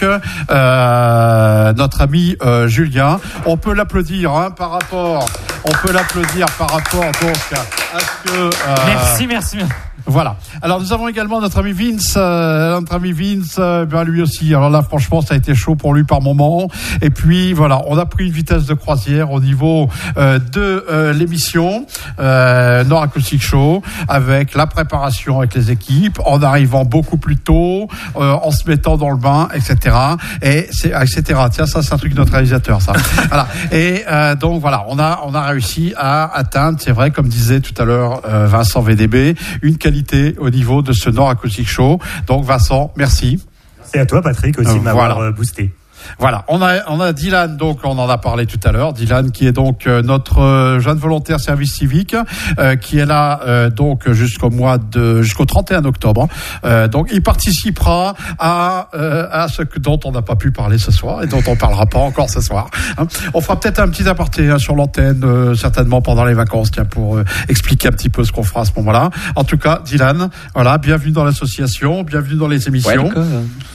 euh, notre ami euh, Julien. On peut l'applaudir hein, par rapport. On peut l'applaudir par rapport donc à ce que. Euh, merci, merci. Voilà. Alors nous avons également notre ami Vince, euh, notre ami Vince, euh, ben lui aussi. Alors là, franchement, ça a été chaud pour lui par moment. Et puis voilà, on a pris une vitesse de croisière au niveau euh, de euh, l'émission euh, Nord Acoustic Show, avec la préparation avec les équipes, en arrivant beaucoup plus tôt, euh, en se mettant dans le bain, et cetera. Et c'est et cetera. Tiens, ça c'est un truc de notre réalisateur, ça. Voilà. Et euh, donc voilà, on a on a réussi à atteindre, c'est vrai, comme disait tout à l'heure euh, Vincent V D B, une qualité au niveau de ce Nord Acoustic Show. Donc Vincent, merci. C'est à toi Patrick aussi de m'avoir voilà. boosté. Voilà, on a on a Dylan, donc on en a parlé tout à l'heure. Dylan qui est donc euh, notre euh, jeune volontaire service civique, euh, qui est là euh, donc jusqu'au mois de jusqu'au trente et un octobre. Euh, donc il participera à euh, à ce que, dont on n'a pas pu parler ce soir et dont on parlera pas encore ce soir. Hein. On fera peut-être un petit aparté hein, sur l'antenne euh, certainement pendant les vacances, tiens, pour euh, expliquer un petit peu ce qu'on fera à ce moment-là. En tout cas, Dylan, voilà, bienvenue dans l'association, bienvenue dans les émissions. Ouais,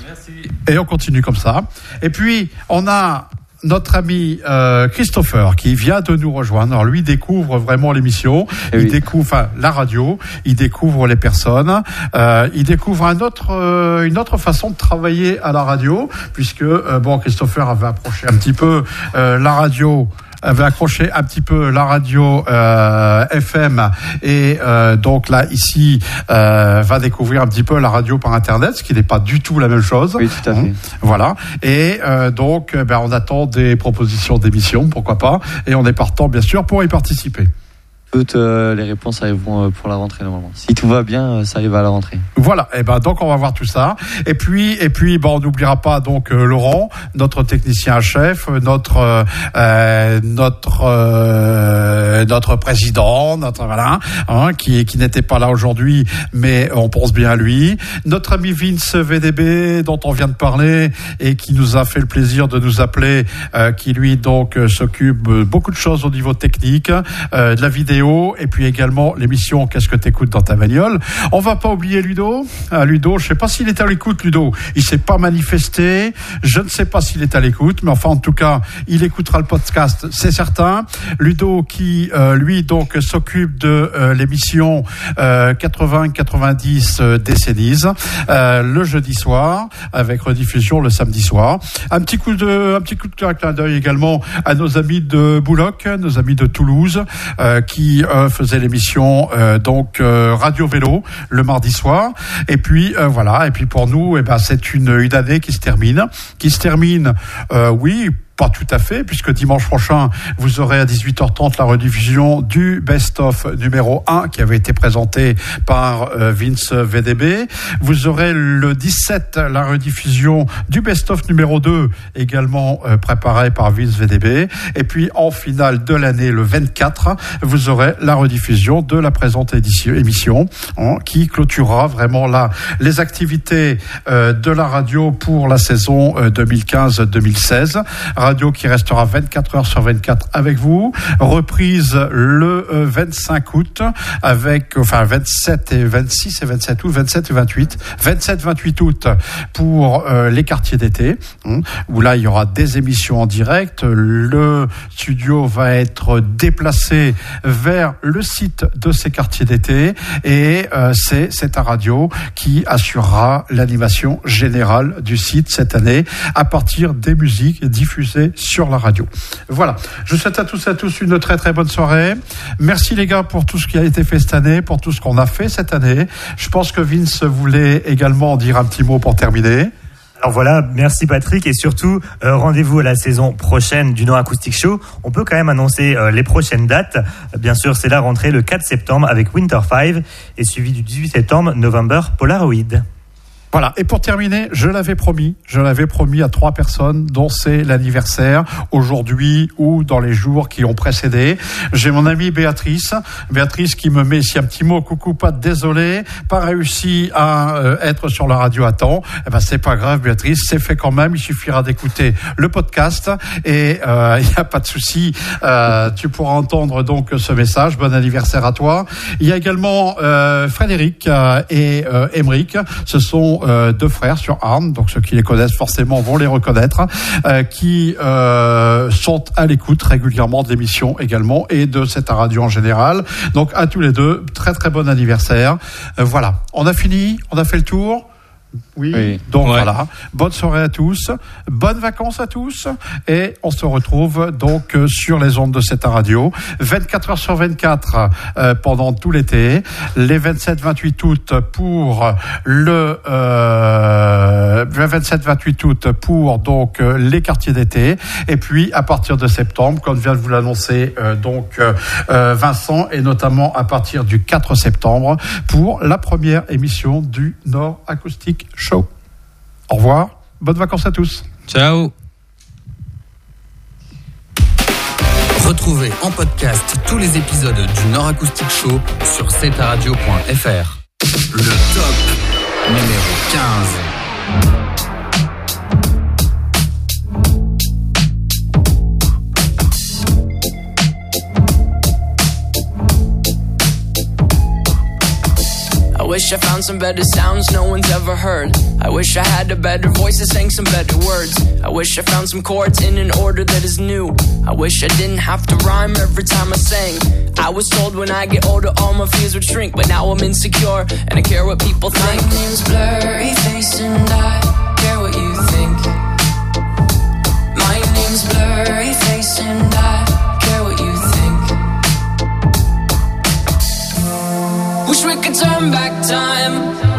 et on continue comme ça. Et puis, on a notre ami euh, Christopher qui vient de nous rejoindre. Alors lui découvre vraiment l'émission, et il oui. découvre enfin, la radio, il découvre les personnes, euh, il découvre un autre, euh, une autre façon de travailler à la radio, puisque euh, bon, Christopher avait approché un petit peu euh, la radio avait accroché un petit peu la radio euh, F M et euh, donc là ici euh, va découvrir un petit peu la radio par internet, ce qui n'est pas du tout la même chose. Oui, tout à fait. Mmh. Voilà. Et euh, donc ben, on attend des propositions d'émissions, pourquoi pas, et on est partant bien sûr pour y participer. Toutes euh, les réponses arriveront euh, pour la rentrée normalement. Si tout va bien, euh, ça arrive à la rentrée. Voilà. Et ben donc on va voir tout ça. Et puis et puis ben on n'oubliera pas donc euh, Laurent, notre technicien chef, notre euh, notre euh, notre président, notre voilà, hein, qui qui n'était pas là aujourd'hui, mais on pense bien à lui. Notre ami Vince V D B dont on vient de parler et qui nous a fait le plaisir de nous appeler, euh, qui lui donc euh, s'occupe de beaucoup de choses au niveau technique, euh, de la vidéo. vidéo et puis également l'émission Qu'est-ce que t'écoutes dans ta bagnole. On va pas oublier Ludo. Ah, Ludo, je sais pas s'il est à l'écoute, Ludo. Il s'est pas manifesté. Je ne sais pas s'il est à l'écoute, mais enfin, en tout cas, il écoutera le podcast, c'est certain. Ludo qui, euh, lui, donc, s'occupe de euh, l'émission euh, quatre-vingts quatre-vingt-dix euh, Décennies, euh, le jeudi soir, avec rediffusion le samedi soir. Un petit coup de, un petit coup de clin d'œil également à nos amis de Bouloc, nos amis de Toulouse, euh, qui euh, faisaient l'émission euh, donc euh, Radio Vélo le mardi soir. Et puis euh, voilà. Et puis pour nous, eh ben c'est une une année qui se termine, qui se termine. Euh, oui. Pas tout à fait, puisque dimanche prochain, vous aurez à dix-huit heures trente la rediffusion du best-of numéro un qui avait été présenté par euh, Vince V D B. Vous aurez le dix-sept la rediffusion du best-of numéro deux, également euh, préparé par Vince V D B. Et puis, en finale de l'année, le vingt-quatre, vous aurez la rediffusion de la présente édition, émission hein, qui clôturera vraiment là les activités euh, de la radio pour la saison euh, deux mille quinze deux mille seize. Radio qui restera vingt-quatre heures sur vingt-quatre avec vous. Reprise le vingt-cinq août avec, enfin, vingt-sept et vingt-six et vingt-sept août, vingt-sept et vingt-huit. vingt-sept vingt-huit août pour euh, les quartiers d'été, hein, où là, il y aura des émissions en direct. Le studio va être déplacé vers le site de ces quartiers d'été et euh, c'est, c'est ta radio qui assurera l'animation générale du site cette année à partir des musiques diffusées sur la radio. Voilà. Je souhaite à tous et à tous une très très bonne soirée. Merci les gars pour tout ce qui a été fait cette année, pour tout ce qu'on a fait cette année. Je pense que Vince voulait également dire un petit mot pour terminer. Alors voilà, merci Patrick et surtout euh, rendez-vous à la saison prochaine du Nord Acoustic Show. On peut quand même annoncer euh, les prochaines dates. Bien sûr, c'est la rentrée le quatre septembre avec Winter five et suivi du dix-huit septembre November Polaroid. Voilà. Et pour terminer, je l'avais promis, je l'avais promis à trois personnes dont c'est l'anniversaire aujourd'hui ou dans les jours qui ont précédé. J'ai mon amie Béatrice, Béatrice qui me met ici un petit mot, coucou Pat, désolé, pas réussi à euh, être sur la radio à temps. Eh ben c'est pas grave Béatrice, c'est fait quand même. Il suffira d'écouter le podcast et il euh, y a pas de souci. Euh, tu pourras entendre donc ce message. Bon anniversaire à toi. Il y a également euh, Frédéric euh, et euh, Émeric. Ce sont Euh, deux frères sur Arnes, donc ceux qui les connaissent forcément vont les reconnaître, euh, qui euh, sont à l'écoute régulièrement de l'émission également et de cette radio en général. Donc à tous les deux, très très bon anniversaire. Euh, voilà, on a fini, on a fait le tour. Oui. oui. Donc ouais. Voilà. Bonne soirée à tous, bonnes vacances à tous, et on se retrouve donc sur les ondes de cette radio, vingt-quatre heures sur vingt-quatre euh, pendant tout l'été, les vingt-sept vingt-huit août pour le euh, vingt-sept vingt-huit août pour donc euh, les quartiers d'été, et puis à partir de septembre, comme vient de vous l'annoncer euh, donc euh, Vincent, et notamment à partir du quatre septembre pour la première émission du Nord Acoustic Show. Au revoir, bonnes vacances à tous. Ciao. Retrouvez en podcast tous les épisodes du Nord Acoustic Show sur c t radio point f r. Le top numéro quinze. I wish I found some better sounds no one's ever heard. I wish I had a better voice that sang some better words. I wish I found some chords in an order that is new. I wish I didn't have to rhyme every time I sang. I was told when I get older all my fears would shrink, but now I'm insecure and I care what people think. My name's Blurry Face and I care what you think. My name's Blurry Face and I care what you think. Wish we could turn back time